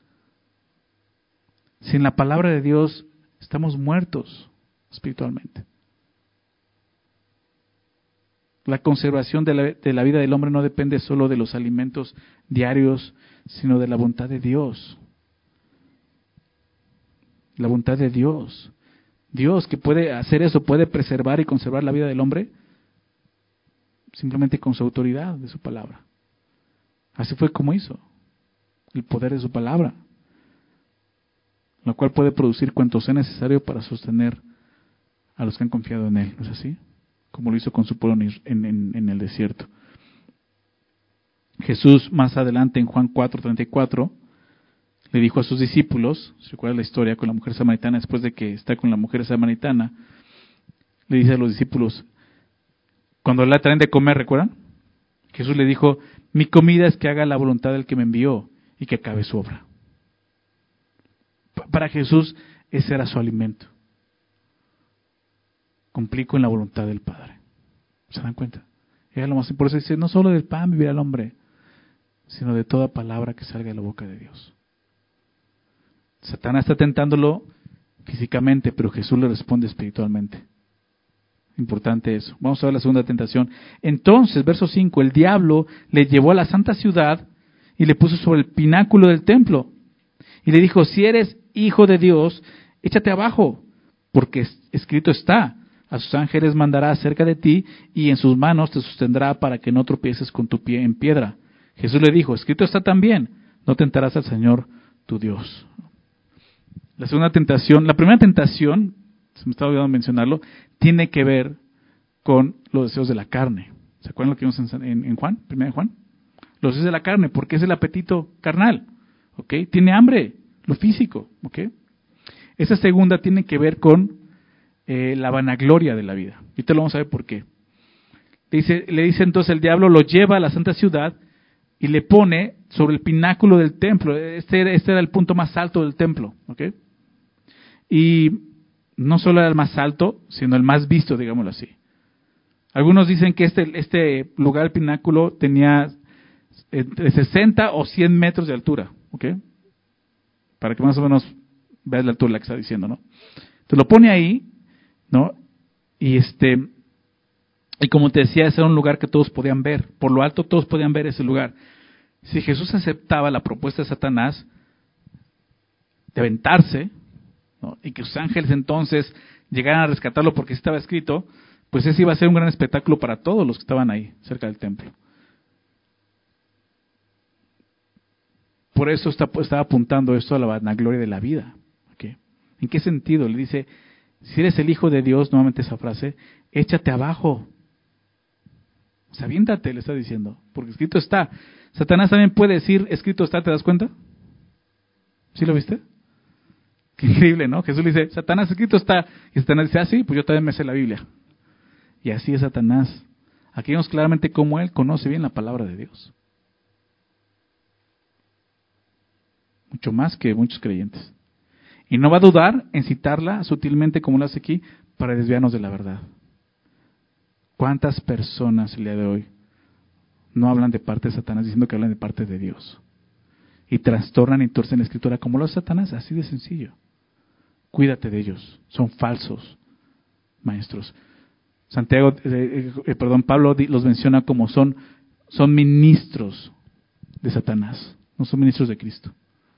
Sin la palabra de Dios estamos muertos espiritualmente. La conservación de la, de la vida del hombre no depende solo de los alimentos diarios, sino de la voluntad de Dios. La voluntad de Dios. Dios que puede hacer eso, puede preservar y conservar la vida del hombre simplemente con su autoridad de su palabra. Así fue como hizo. El poder de su palabra, lo cual puede producir cuanto sea necesario para sostener a los que han confiado en Él. ¿No es así? Como lo hizo con su pueblo en, en, en el desierto. Jesús más adelante en Juan cuatro treinta y cuatro le dijo a sus discípulos, ¿se acuerdan la historia con la mujer samaritana? Después de que está con la mujer samaritana, le dice a los discípulos, cuando la traen de comer, ¿recuerdan? Jesús le dijo, mi comida es que haga la voluntad del que me envió y que acabe su obra. Para Jesús ese era su alimento. Cumplir con la voluntad del Padre. ¿Se dan cuenta? Era lo más, por eso dice, no solo del pan vivirá el hombre, sino de toda palabra que salga de la boca de Dios. Satanás está tentándolo físicamente, pero Jesús le responde espiritualmente. Importante eso. Vamos a ver la segunda tentación. Entonces, verso cinco, el diablo le llevó a la santa ciudad y le puso sobre el pináculo del templo. Y le dijo, si eres hijo de Dios, échate abajo, porque escrito está, a sus ángeles mandará acerca de ti y en sus manos te sostendrá para que no tropieces con tu pie en piedra. Jesús le dijo, escrito está también, no tentarás al Señor tu Dios. La segunda tentación, la primera tentación, se me estaba olvidando mencionarlo, tiene que ver con los deseos de la carne. ¿Se acuerdan lo que vimos en, en, en Juan? Primera de Juan. Los deseos de la carne, porque es el apetito carnal. ¿Ok? Tiene hambre, lo físico. ¿Ok? Esa segunda tiene que ver con eh, la vanagloria de la vida. Y te lo vamos a ver por qué. Le dice, le dice entonces el diablo, lo lleva a la santa ciudad y le pone sobre el pináculo del templo. Este, este era el punto más alto del templo. ¿Ok? Y no solo era el más alto, sino el más visto, digámoslo así. Algunos dicen que este, este lugar, el pináculo, tenía entre sesenta o cien metros de altura, ¿ok? Para que más o menos veas la altura la que está diciendo, ¿no? Te lo pone ahí, ¿no? Y este, y como te decía, ese era un lugar que todos podían ver. Por lo alto todos podían ver ese lugar. Si Jesús aceptaba la propuesta de Satanás de aventarse, ¿no? Y que sus ángeles entonces llegaran a rescatarlo porque estaba escrito, pues ese iba a ser un gran espectáculo para todos los que estaban ahí, cerca del templo. Por eso está, estaba apuntando esto a la vanagloria de la vida. ¿Okay? ¿En qué sentido? Le dice, si eres el Hijo de Dios, nuevamente esa frase, échate abajo. O sea, aviéntate, le está diciendo, porque escrito está. Satanás también puede decir, escrito está, ¿te das cuenta? ¿Sí lo viste? Qué increíble, ¿no? Jesús le dice, Satanás, escrito está. Y Satanás dice, ah, sí, pues yo también me sé la Biblia. Y así es Satanás. Aquí vemos claramente cómo él conoce bien la palabra de Dios. Mucho más que muchos creyentes. Y no va a dudar en citarla sutilmente como lo hace aquí para desviarnos de la verdad. ¿Cuántas personas el día de hoy no hablan de parte de Satanás diciendo que hablan de parte de Dios? Y trastornan y torcen la escritura como lo hace Satanás, así de sencillo. Cuídate de ellos, son falsos maestros. Santiago, eh, eh, perdón, Pablo los menciona como son, son ministros de Satanás, no son ministros de Cristo.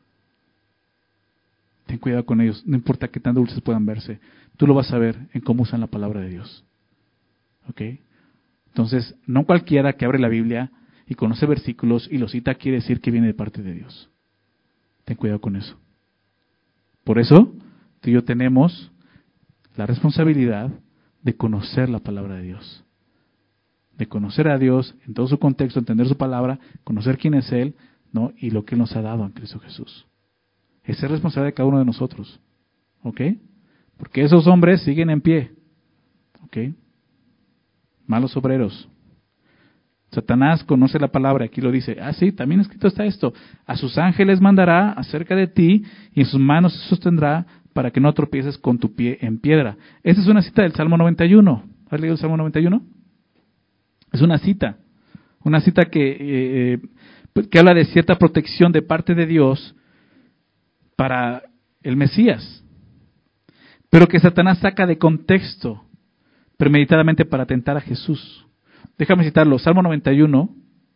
Ten cuidado con ellos, no importa qué tan dulces puedan verse, tú lo vas a ver en cómo usan la palabra de Dios. ¿Ok? Entonces, no cualquiera que abre la Biblia y conoce versículos y los cita quiere decir que viene de parte de Dios. Ten cuidado con eso. Por eso, tú y yo tenemos la responsabilidad de conocer la palabra de Dios. De conocer a Dios en todo su contexto, entender su palabra, conocer quién es Él, ¿no? Y lo que Él nos ha dado en Cristo Jesús. Esa es responsabilidad de cada uno de nosotros. ¿Ok? Porque esos hombres siguen en pie. ¿Ok? Malos obreros. Satanás conoce la palabra, aquí lo dice. Ah, sí, también escrito está esto. A sus ángeles mandará acerca de ti y en sus manos se sostendrá para que no tropieces con tu pie en piedra. Esta es una cita del Salmo noventa y uno. ¿Has leído el Salmo noventa y uno? Es una cita. Una cita que, eh, que habla de cierta protección de parte de Dios para el Mesías. Pero que Satanás saca de contexto premeditadamente para tentar a Jesús. Déjame citarlo, Salmo noventa y uno,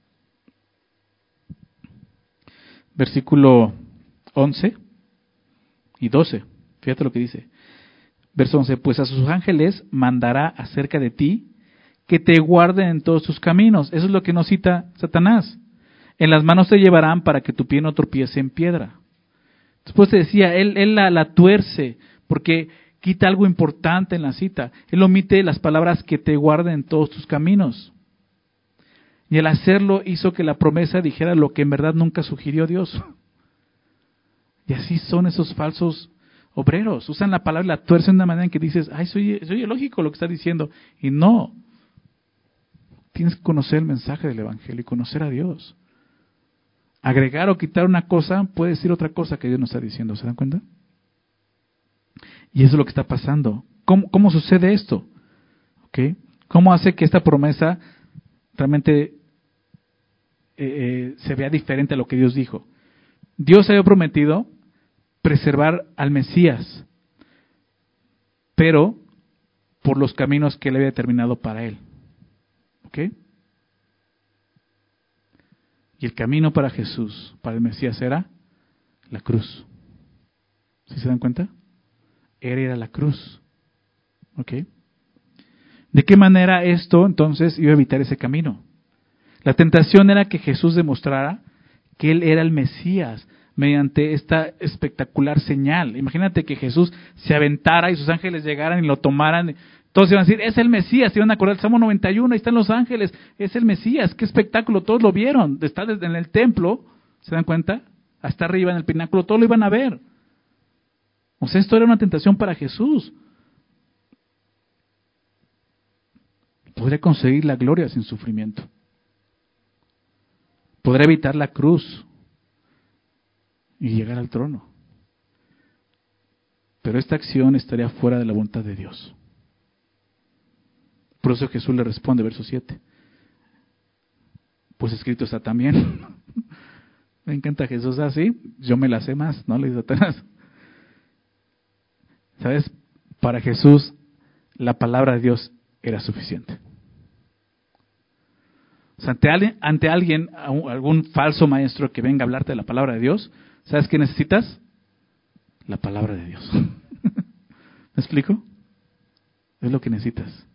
versículo once y doce. Fíjate lo que dice. Verso once, pues a sus ángeles mandará acerca de ti que te guarden en todos tus caminos. Eso es lo que nos cita Satanás. En las manos te llevarán para que tu pie no tropiece en piedra. Después te decía, él, él la, la tuerce porque quita algo importante en la cita. Él omite las palabras que te guarden en todos tus caminos. Y al hacerlo hizo que la promesa dijera lo que en verdad nunca sugirió Dios. Y así son esos falsos obreros. Usan la palabra y la tuercen de una manera en que dices, ay, soy, soy ilógico lo que está diciendo. Y no. Tienes que conocer el mensaje del Evangelio y conocer a Dios. Agregar o quitar una cosa puede decir otra cosa que Dios nos está diciendo. ¿Se dan cuenta? Y eso es lo que está pasando. ¿Cómo, cómo sucede esto? ¿Okay? ¿Cómo hace que esta promesa realmente eh, eh, se vea diferente a lo que Dios dijo? Dios había prometido preservar al Mesías, pero por los caminos que Él había determinado para Él. ¿Ok? Y el camino para Jesús, para el Mesías, era la cruz. ¿Sí se dan cuenta? Era ir a la cruz. ¿Ok? ¿De qué manera esto entonces iba a evitar ese camino? La tentación era que Jesús demostrara que Él era el Mesías mediante esta espectacular señal. Imagínate que Jesús se aventara y sus ángeles llegaran y lo tomaran. Todos iban a decir, es el Mesías. Se iban a acordar del Salmo noventa y uno, ahí están los ángeles. Es el Mesías, qué espectáculo. Todos lo vieron. Está desde en el templo, ¿se dan cuenta? Hasta arriba en el pináculo, todos lo iban a ver. O sea, esto era una tentación para Jesús. Podría conseguir la gloria sin sufrimiento. Podría evitar la cruz y llegar al trono. Pero esta acción estaría fuera de la voluntad de Dios. Por eso Jesús le responde, verso siete. Pues escrito está también. Me encanta Jesús así, yo me la sé más, ¿no? Le dice Satanás. ¿Sabes? Para Jesús, la palabra de Dios era suficiente. O sea, ante alguien, ante alguien, algún falso maestro que venga a hablarte de la palabra de Dios, ¿sabes qué necesitas? La palabra de Dios. ¿Me explico? Es lo que necesitas.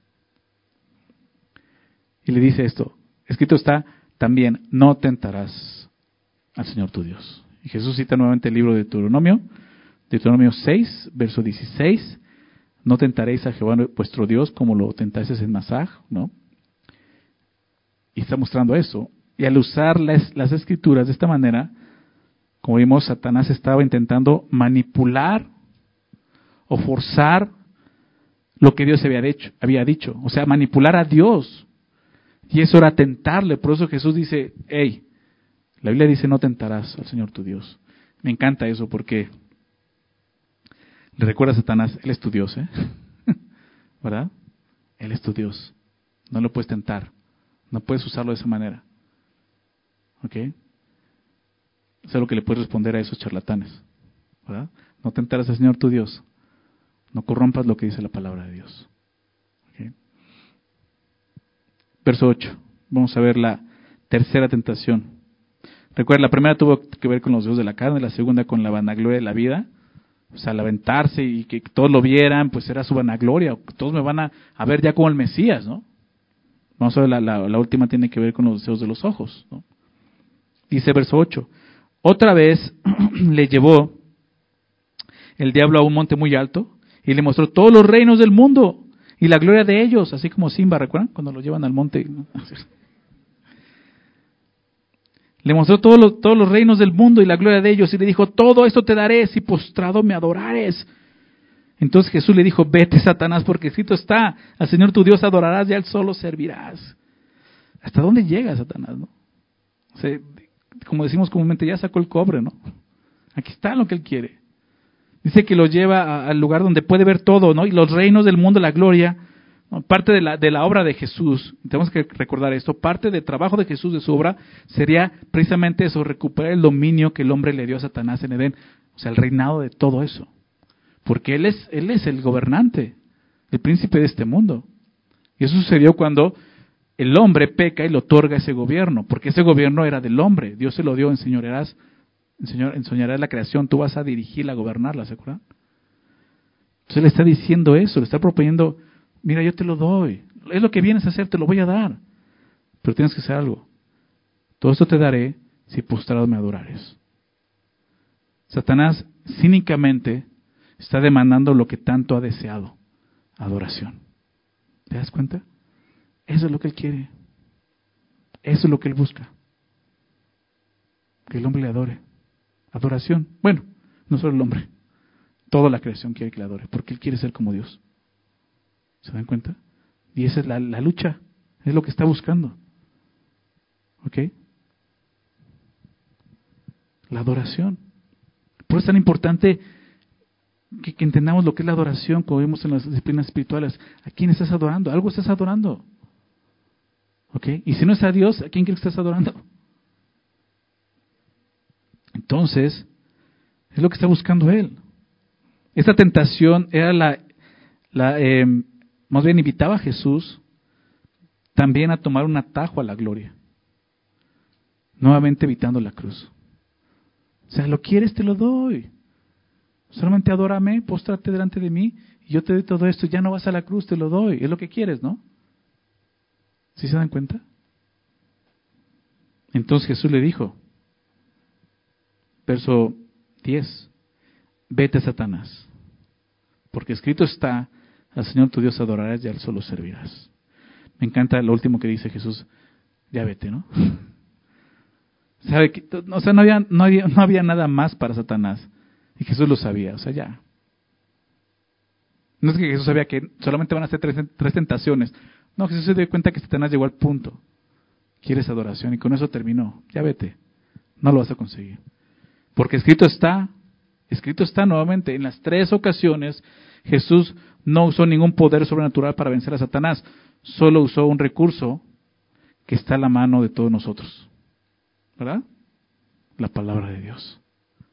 Y le dice esto, escrito está también, no tentarás al Señor tu Dios. Y Jesús cita nuevamente el libro de Deuteronomio, Deuteronomio seis, verso dieciséis, no tentaréis a Jehová vuestro Dios como lo tentasteis en Masaj, ¿no? Y está mostrando eso. Y al usar las, las escrituras de esta manera, como vimos, Satanás estaba intentando manipular o forzar lo que Dios había dicho, había dicho. O sea, manipular a Dios. Y eso era tentarle. Por eso Jesús dice, hey, la Biblia dice no tentarás al Señor tu Dios. Me encanta eso porque le recuerda a Satanás, Él es tu Dios, ¿eh? ¿Verdad? Él es tu Dios. No lo puedes tentar. No puedes usarlo de esa manera. ¿Ok? Eso es lo que le puedes responder a esos charlatanes. ¿Verdad? No tentarás al Señor tu Dios. No corrompas lo que dice la palabra de Dios. ¿Ok? Verso ocho. Vamos a ver la tercera tentación. Recuerda, la primera tuvo que ver con los deseos de la carne, la segunda con la vanagloria de la vida. O sea, al aventarse y que todos lo vieran, pues era su vanagloria. Todos me van a, a ver ya como el Mesías, ¿no? Vamos a ver, la, la, la última tiene que ver con los deseos de los ojos, ¿no? Dice verso ocho. Otra vez le llevó el diablo a un monte muy alto y le mostró todos los reinos del mundo y la gloria de ellos, así como Simba, ¿recuerdan? Cuando lo llevan al monte. Le mostró todos los, todos los reinos del mundo y la gloria de ellos y le dijo, todo esto te daré si postrado me adorares. Entonces Jesús le dijo, vete Satanás, porque escrito está, al Señor tu Dios adorarás y a Él solo servirás. ¿Hasta dónde llega Satanás, no? O sea, como decimos comúnmente, ya sacó el cobre, ¿no? Aquí está lo que Él quiere. Dice que lo lleva a, al lugar donde puede ver todo, ¿no? Y los reinos del mundo, la gloria, ¿no? Parte de la, de la obra de Jesús, tenemos que recordar esto, parte del trabajo de Jesús, de su obra, sería precisamente eso, recuperar el dominio que el hombre le dio a Satanás en Edén, o sea, el reinado de todo eso. Porque Él es, Él es el gobernante, el príncipe de este mundo. Y eso sucedió cuando el hombre peca y le otorga ese gobierno, porque ese gobierno era del hombre. Dios se lo dio, enseñorearás, enseñor, enseñorearás la creación, tú vas a dirigirla, a gobernarla, ¿se acuerdan? Entonces le está diciendo eso, le está proponiendo, mira, yo te lo doy, es lo que vienes a hacer, te lo voy a dar. Pero tienes que hacer algo. Todo esto te daré si postrado me adorares. Satanás cínicamente está demandando lo que tanto ha deseado, adoración. ¿Te das cuenta? Eso es lo que Él quiere. Eso es lo que Él busca. Que el hombre le adore. Adoración. Bueno, no solo el hombre. Toda la creación quiere que le adore, porque Él quiere ser como Dios. ¿Se dan cuenta? Y esa es la, la lucha. Es lo que está buscando. ¿Ok? La adoración. Por eso es tan importante Que, que entendamos lo que es la adoración, como vemos en las disciplinas espirituales. ¿A quién estás adorando? Algo estás adorando. ¿Ok? Y si no es a Dios, ¿a quién crees que estás adorando? Entonces, es lo que está buscando Él. Esta tentación era la, la eh, más bien invitaba a Jesús también a tomar un atajo a la gloria. Nuevamente evitando la cruz. O sea, lo quieres, te lo doy. Solamente adórame, póstrate delante de mí y yo te doy todo esto. Ya no vas a la cruz, te lo doy. Es lo que quieres, ¿no? ¿Sí se dan cuenta? Entonces Jesús le dijo, verso diez, vete Satanás, porque escrito está, al Señor tu Dios adorarás y a Él solo servirás. Me encanta lo último que dice Jesús, ya vete, ¿no? ¿Sabe que, o sea, no había, no había, no había nada más para Satanás. Y Jesús lo sabía, o sea, ya. No es que Jesús sabía que solamente van a ser tres, tres tentaciones. No, Jesús se dio cuenta que Satanás llegó al punto. Quieres adoración y con eso terminó. Ya vete. No lo vas a conseguir. Porque escrito está, escrito está nuevamente, en las tres ocasiones Jesús no usó ningún poder sobrenatural para vencer a Satanás. Solo usó un recurso que está a la mano de todos nosotros. ¿Verdad? la palabra de Dios.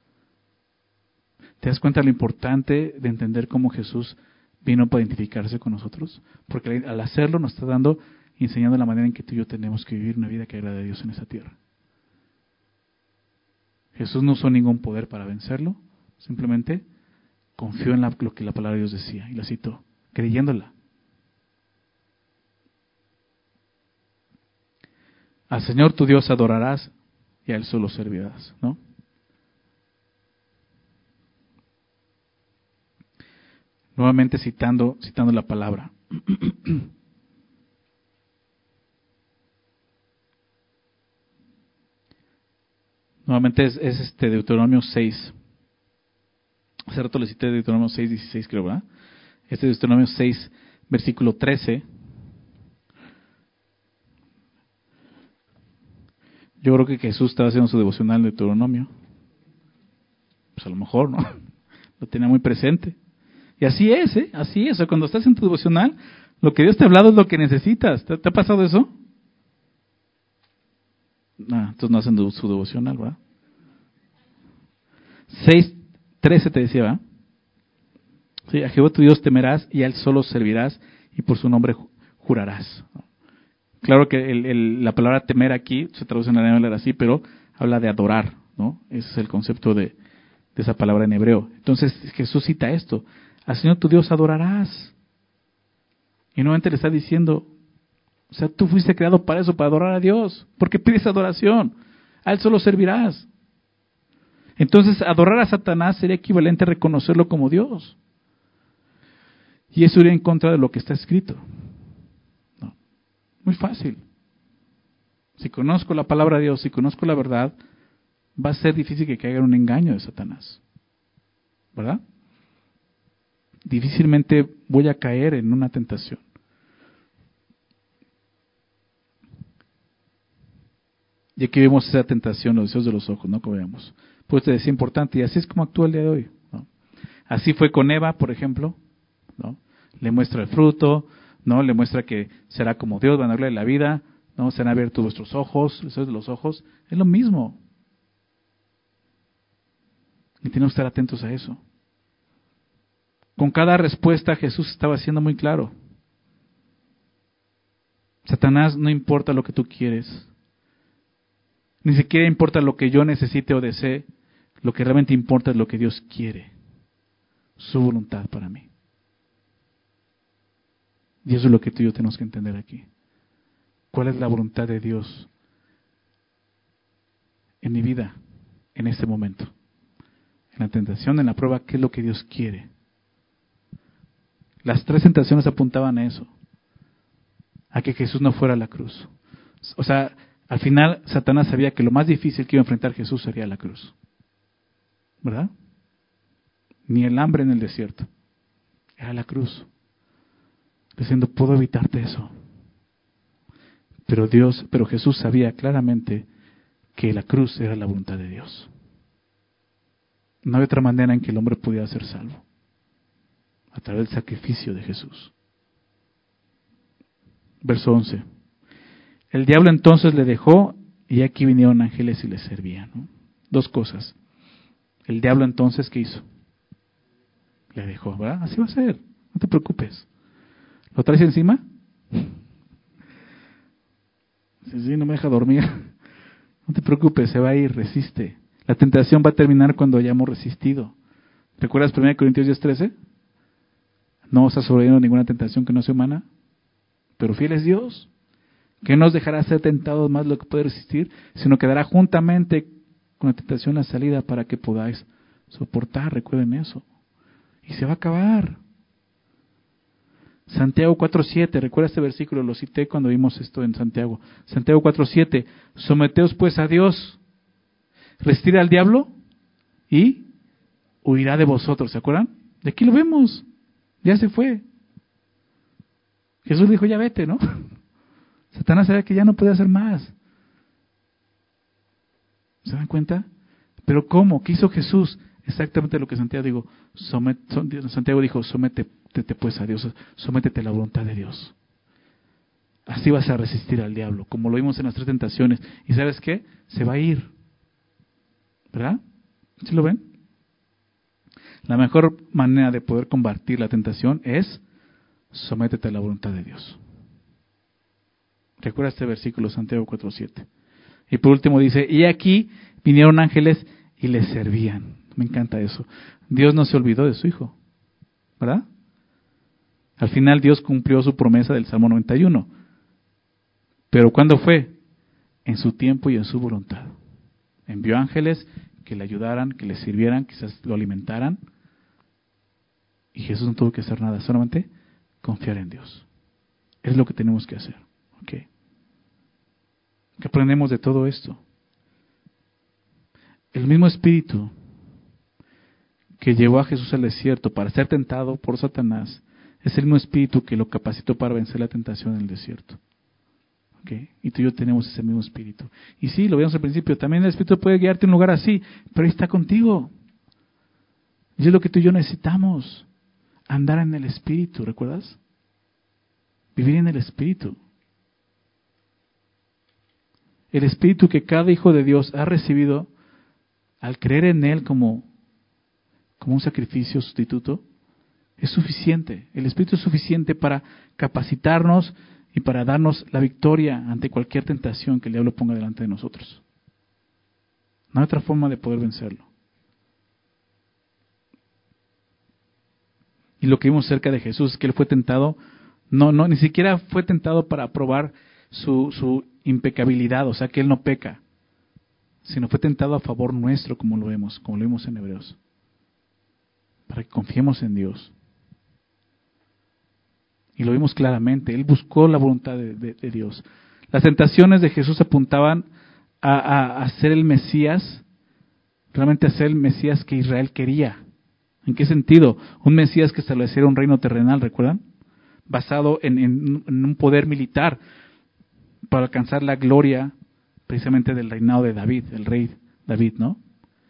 ¿Te das cuenta lo importante de entender cómo Jesús vino para identificarse con nosotros? Porque al hacerlo nos está dando y enseñando la manera en que tú y yo tenemos que vivir una vida que agrade a Dios en esa tierra. Jesús no usó ningún poder para vencerlo, simplemente confió en la, lo que la palabra de Dios decía y la citó, creyéndola. Al Señor tu Dios adorarás y a Él solo servirás, ¿no? Nuevamente citando, citando la palabra. Nuevamente es, es este Deuteronomio seis. Hace rato le cité Deuteronomio seis, dieciséis, creo, ¿verdad? Este es Deuteronomio seis, versículo trece. Yo creo que Jesús estaba haciendo su devocional de Deuteronomio. Pues a lo mejor, ¿no? Lo tenía muy presente. Y así es, ¿eh? Así es. Cuando estás en tu devocional, lo que Dios te ha hablado es lo que necesitas. ¿Te, te ha pasado eso? No, entonces no hacen su devocional, ¿verdad? seis, trece te decía, ¿verdad? Sí, a Jehová tu Dios temerás y a Él solo servirás y por su nombre jurarás. Claro que el, el, la palabra temer aquí se traduce en la lengua así, pero habla de adorar, ¿no? Ese es el concepto de, de esa palabra en hebreo. Entonces Jesús cita esto: al Señor tu Dios adorarás. Y nuevamente le está diciendo, o sea, tú fuiste creado para eso, para adorar a Dios. ¿Por qué pides adoración? A Él solo servirás. Entonces, adorar a Satanás sería equivalente a reconocerlo como Dios. Y eso iría en contra de lo que está escrito. No. Muy fácil. Si conozco la palabra de Dios, si conozco la verdad, va a ser difícil que caiga en un engaño de Satanás. ¿Verdad? Difícilmente voy a caer en una tentación. Y aquí vemos esa tentación, los deseos de los ojos, ¿no? Como veamos. Pues te decía importante, y así es como actúa el día de hoy, ¿no? Así fue con Eva, por ejemplo, ¿no? Le muestra el fruto, ¿no? Le muestra que será como Dios, van a darle la vida, ¿no? Se han abierto vuestros ojos, los deseos de los ojos. Es lo mismo. Y tenemos que estar atentos a eso. Con cada respuesta Jesús estaba siendo muy claro. Satanás, no importa lo que tú quieres. Ni siquiera importa lo que yo necesite o desee. Lo que realmente importa es lo que Dios quiere. Su voluntad para mí. Y eso es lo que tú y yo tenemos que entender aquí. ¿Cuál es la voluntad de Dios en mi vida, en este momento? En la tentación, en la prueba, ¿qué es lo que Dios quiere? Las tres tentaciones apuntaban a eso. A que Jesús no fuera a la cruz. O sea, al final Satanás sabía que lo más difícil que iba a enfrentar Jesús sería la cruz. ¿Verdad? Ni el hambre en el desierto. Era la cruz. Diciendo, puedo evitarte eso. Pero Dios, pero Jesús sabía claramente que la cruz era la voluntad de Dios. No había otra manera en que el hombre pudiera ser salvo. A través del sacrificio de Jesús. Verso once. El diablo entonces le dejó y aquí vinieron ángeles y le servían, ¿no? Dos cosas. El diablo entonces, ¿qué hizo? Le dejó, ¿verdad? Así va a ser. No te preocupes. ¿Lo traes encima? Sí, sí, no me deja dormir. No te preocupes, se va a ir, resiste. La tentación va a terminar cuando hayamos resistido. ¿Recuerdas primera Corintios diez trece? No os ha sobrevenido ninguna tentación que no sea humana, pero fiel es Dios, que no os dejará ser tentados más de lo que puede resistir, sino que dará juntamente con la tentación la salida para que podáis soportar. Recuerden eso. Y se va a acabar. Santiago cuatro siete, recuerda este versículo, lo cité cuando vimos esto en Santiago. Santiago cuatro siete, someteos pues a Dios, resistid al diablo y huirá de vosotros. ¿Se acuerdan? De aquí lo vemos, ya se fue. Jesús dijo, ya vete, ¿no? Satanás sabía que ya no podía hacer más. ¿Se dan cuenta? Pero ¿cómo? ¿Qué hizo Jesús? Exactamente lo que Santiago dijo. Somet, Santiago dijo, sométete pues a Dios, sométete a la voluntad de Dios. Así vas a resistir al diablo, como lo vimos en las tres tentaciones. ¿Y sabes qué? Se va a ir. ¿Verdad? ¿Sí lo ven? La mejor manera de poder combatir la tentación es sométete a la voluntad de Dios. Recuerda este versículo, Santiago cuatro siete. Y por último dice, y aquí vinieron ángeles y les servían. Me encanta eso. Dios no se olvidó de su Hijo, ¿verdad? Al final Dios cumplió su promesa del Salmo noventa y uno. Pero ¿cuándo fue? En su tiempo y en su voluntad. Envió ángeles que le ayudaran, que le sirvieran, quizás lo alimentaran. Y Jesús no tuvo que hacer nada, solamente confiar en Dios. Es lo que tenemos que hacer. ¿Ok? ¿Qué aprendemos de todo esto? El mismo espíritu que llevó a Jesús al desierto para ser tentado por Satanás es el mismo espíritu que lo capacitó para vencer la tentación en el desierto. ¿Okay? Y tú y yo tenemos ese mismo espíritu. Y sí, lo vimos al principio, también el espíritu puede guiarte a un lugar así, pero ahí está contigo. Y es lo que tú y yo necesitamos, andar en el espíritu, ¿recuerdas? Vivir en el espíritu. El espíritu que cada hijo de Dios ha recibido al creer en Él como, como un sacrificio sustituto, es suficiente. El espíritu es suficiente para capacitarnos y para darnos la victoria ante cualquier tentación que el diablo ponga delante de nosotros. No hay otra forma de poder vencerlo. Y lo que vimos cerca de Jesús es que Él fue tentado, no, no, ni siquiera fue tentado para probar su, su impecabilidad, o sea que Él no peca, sino fue tentado a favor nuestro, como lo vemos, como lo vimos en Hebreos, para que confiemos en Dios. Y lo vimos claramente, Él buscó la voluntad de, de, de Dios. Las tentaciones de Jesús apuntaban a, a, a ser el Mesías, realmente a ser el Mesías que Israel quería. ¿En qué sentido? Un Mesías que estableciera un reino terrenal, ¿recuerdan? Basado en, en, en un poder militar para alcanzar la gloria precisamente del reinado de David, el rey David, ¿no?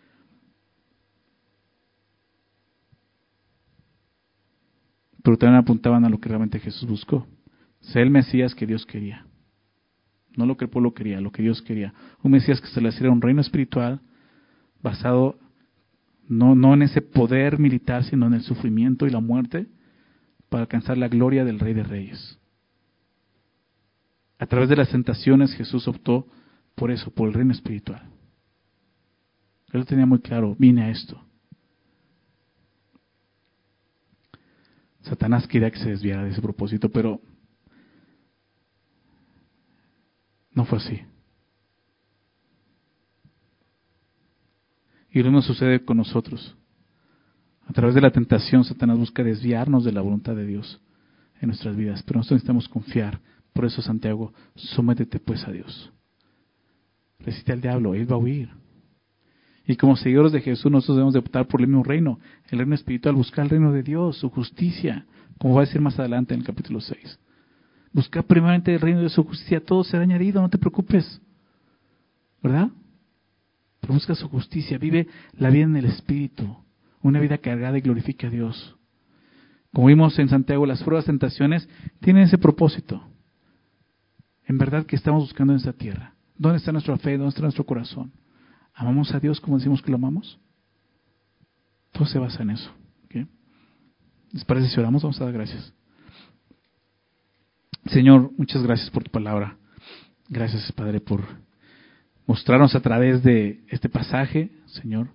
Pero también apuntaban a lo que realmente Jesús buscó. Ser el Mesías que Dios quería. No lo que el pueblo quería, lo que Dios quería. Un Mesías que estableciera un reino espiritual basado no, no en ese poder militar, sino en el sufrimiento y la muerte para alcanzar la gloria del Rey de Reyes. A través de las tentaciones Jesús optó por eso, por el reino espiritual. Él lo tenía muy claro, vine a esto. Satanás quería que se desviara de ese propósito, pero no fue así. Y lo mismo sucede con nosotros. A través de la tentación, Satanás busca desviarnos de la voluntad de Dios en nuestras vidas, pero nosotros necesitamos confiar. Por eso, Santiago, sométete pues a Dios. Resiste al diablo, él va a huir. Y como seguidores de Jesús, nosotros debemos de optar por el mismo reino, el reino espiritual, buscar el reino de Dios, su justicia, como va a decir más adelante en el capítulo seis. Buscar primeramente el reino de su justicia, todo será añadido, no te preocupes. ¿Verdad? Pero busca su justicia, vive la vida en el espíritu, una vida cargada y glorifica a Dios. Como vimos en Santiago, las pruebas, tentaciones tienen ese propósito. En verdad que estamos buscando en esta tierra. ¿Dónde está nuestra fe? ¿Dónde está nuestro corazón? ¿Amamos a Dios como decimos que lo amamos? Todo se basa en eso. ¿Okay? ¿Les parece si oramos? Vamos a dar gracias. Señor, muchas gracias por tu palabra. Gracias, Padre, por mostrarnos a través de este pasaje, Señor,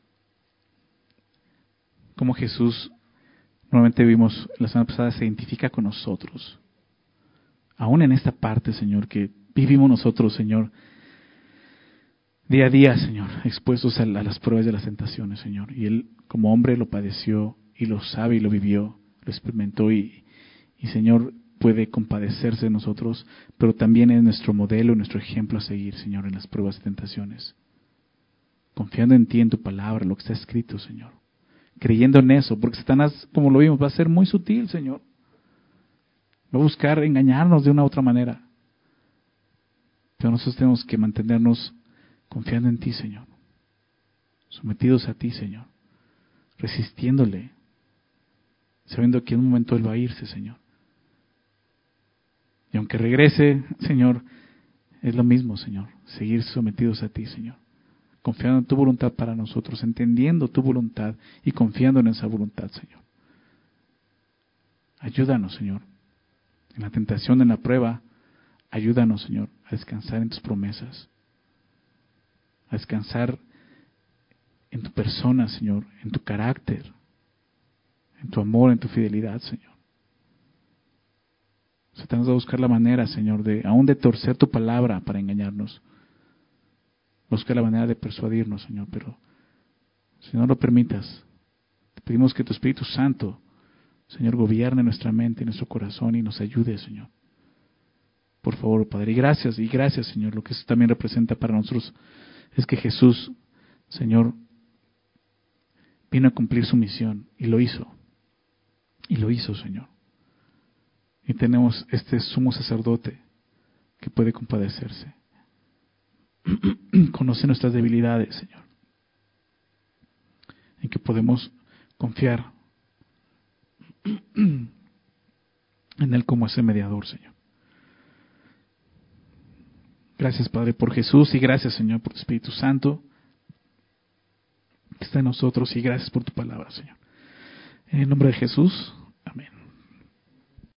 cómo Jesús, nuevamente vimos la semana pasada, se identifica con nosotros. Aún en esta parte, Señor, que vivimos nosotros, Señor, día a día, Señor, expuestos a, la, a las pruebas de las tentaciones, Señor. Y Él, como hombre, lo padeció y lo sabe y lo vivió, lo experimentó y, y Señor, puede compadecerse de nosotros, pero también es nuestro modelo, nuestro ejemplo a seguir, Señor, en las pruebas y tentaciones. Confiando en ti, en tu palabra, lo que está escrito, Señor. Creyendo en eso, porque Satanás, como lo vimos, va a ser muy sutil, Señor. Va a buscar engañarnos de una u otra manera. Pero nosotros tenemos que mantenernos confiando en ti, Señor. Sometidos a ti, Señor. Resistiéndole. Sabiendo que en un momento Él va a irse, Señor. Y aunque regrese, Señor, es lo mismo, Señor. Seguir sometidos a ti, Señor. confiando en tu voluntad para nosotros, entendiendo tu voluntad y confiando en esa voluntad, Señor. Ayúdanos, Señor, en la tentación, en la prueba. Ayúdanos, Señor, a descansar en tus promesas, a descansar en tu persona, Señor, en tu carácter, en tu amor, en tu fidelidad, Señor. Satanás va a buscar la manera, Señor, de aún de torcer tu palabra para engañarnos. Busca la manera de persuadirnos, Señor, pero si no lo permitas, te pedimos que tu Espíritu Santo, Señor, gobierne nuestra mente y nuestro corazón y nos ayude, Señor. Por favor, Padre, y gracias, y gracias, Señor. Lo que eso también representa para nosotros es que Jesús, Señor, vino a cumplir su misión y lo hizo. Y lo hizo, Señor. Y tenemos este sumo sacerdote que puede compadecerse. Conoce nuestras debilidades, Señor. En que podemos confiar en Él como ese mediador, Señor. Gracias, Padre, por Jesús, y gracias, Señor, por tu Espíritu Santo que está en nosotros, y gracias por tu palabra, Señor. En el nombre de Jesús.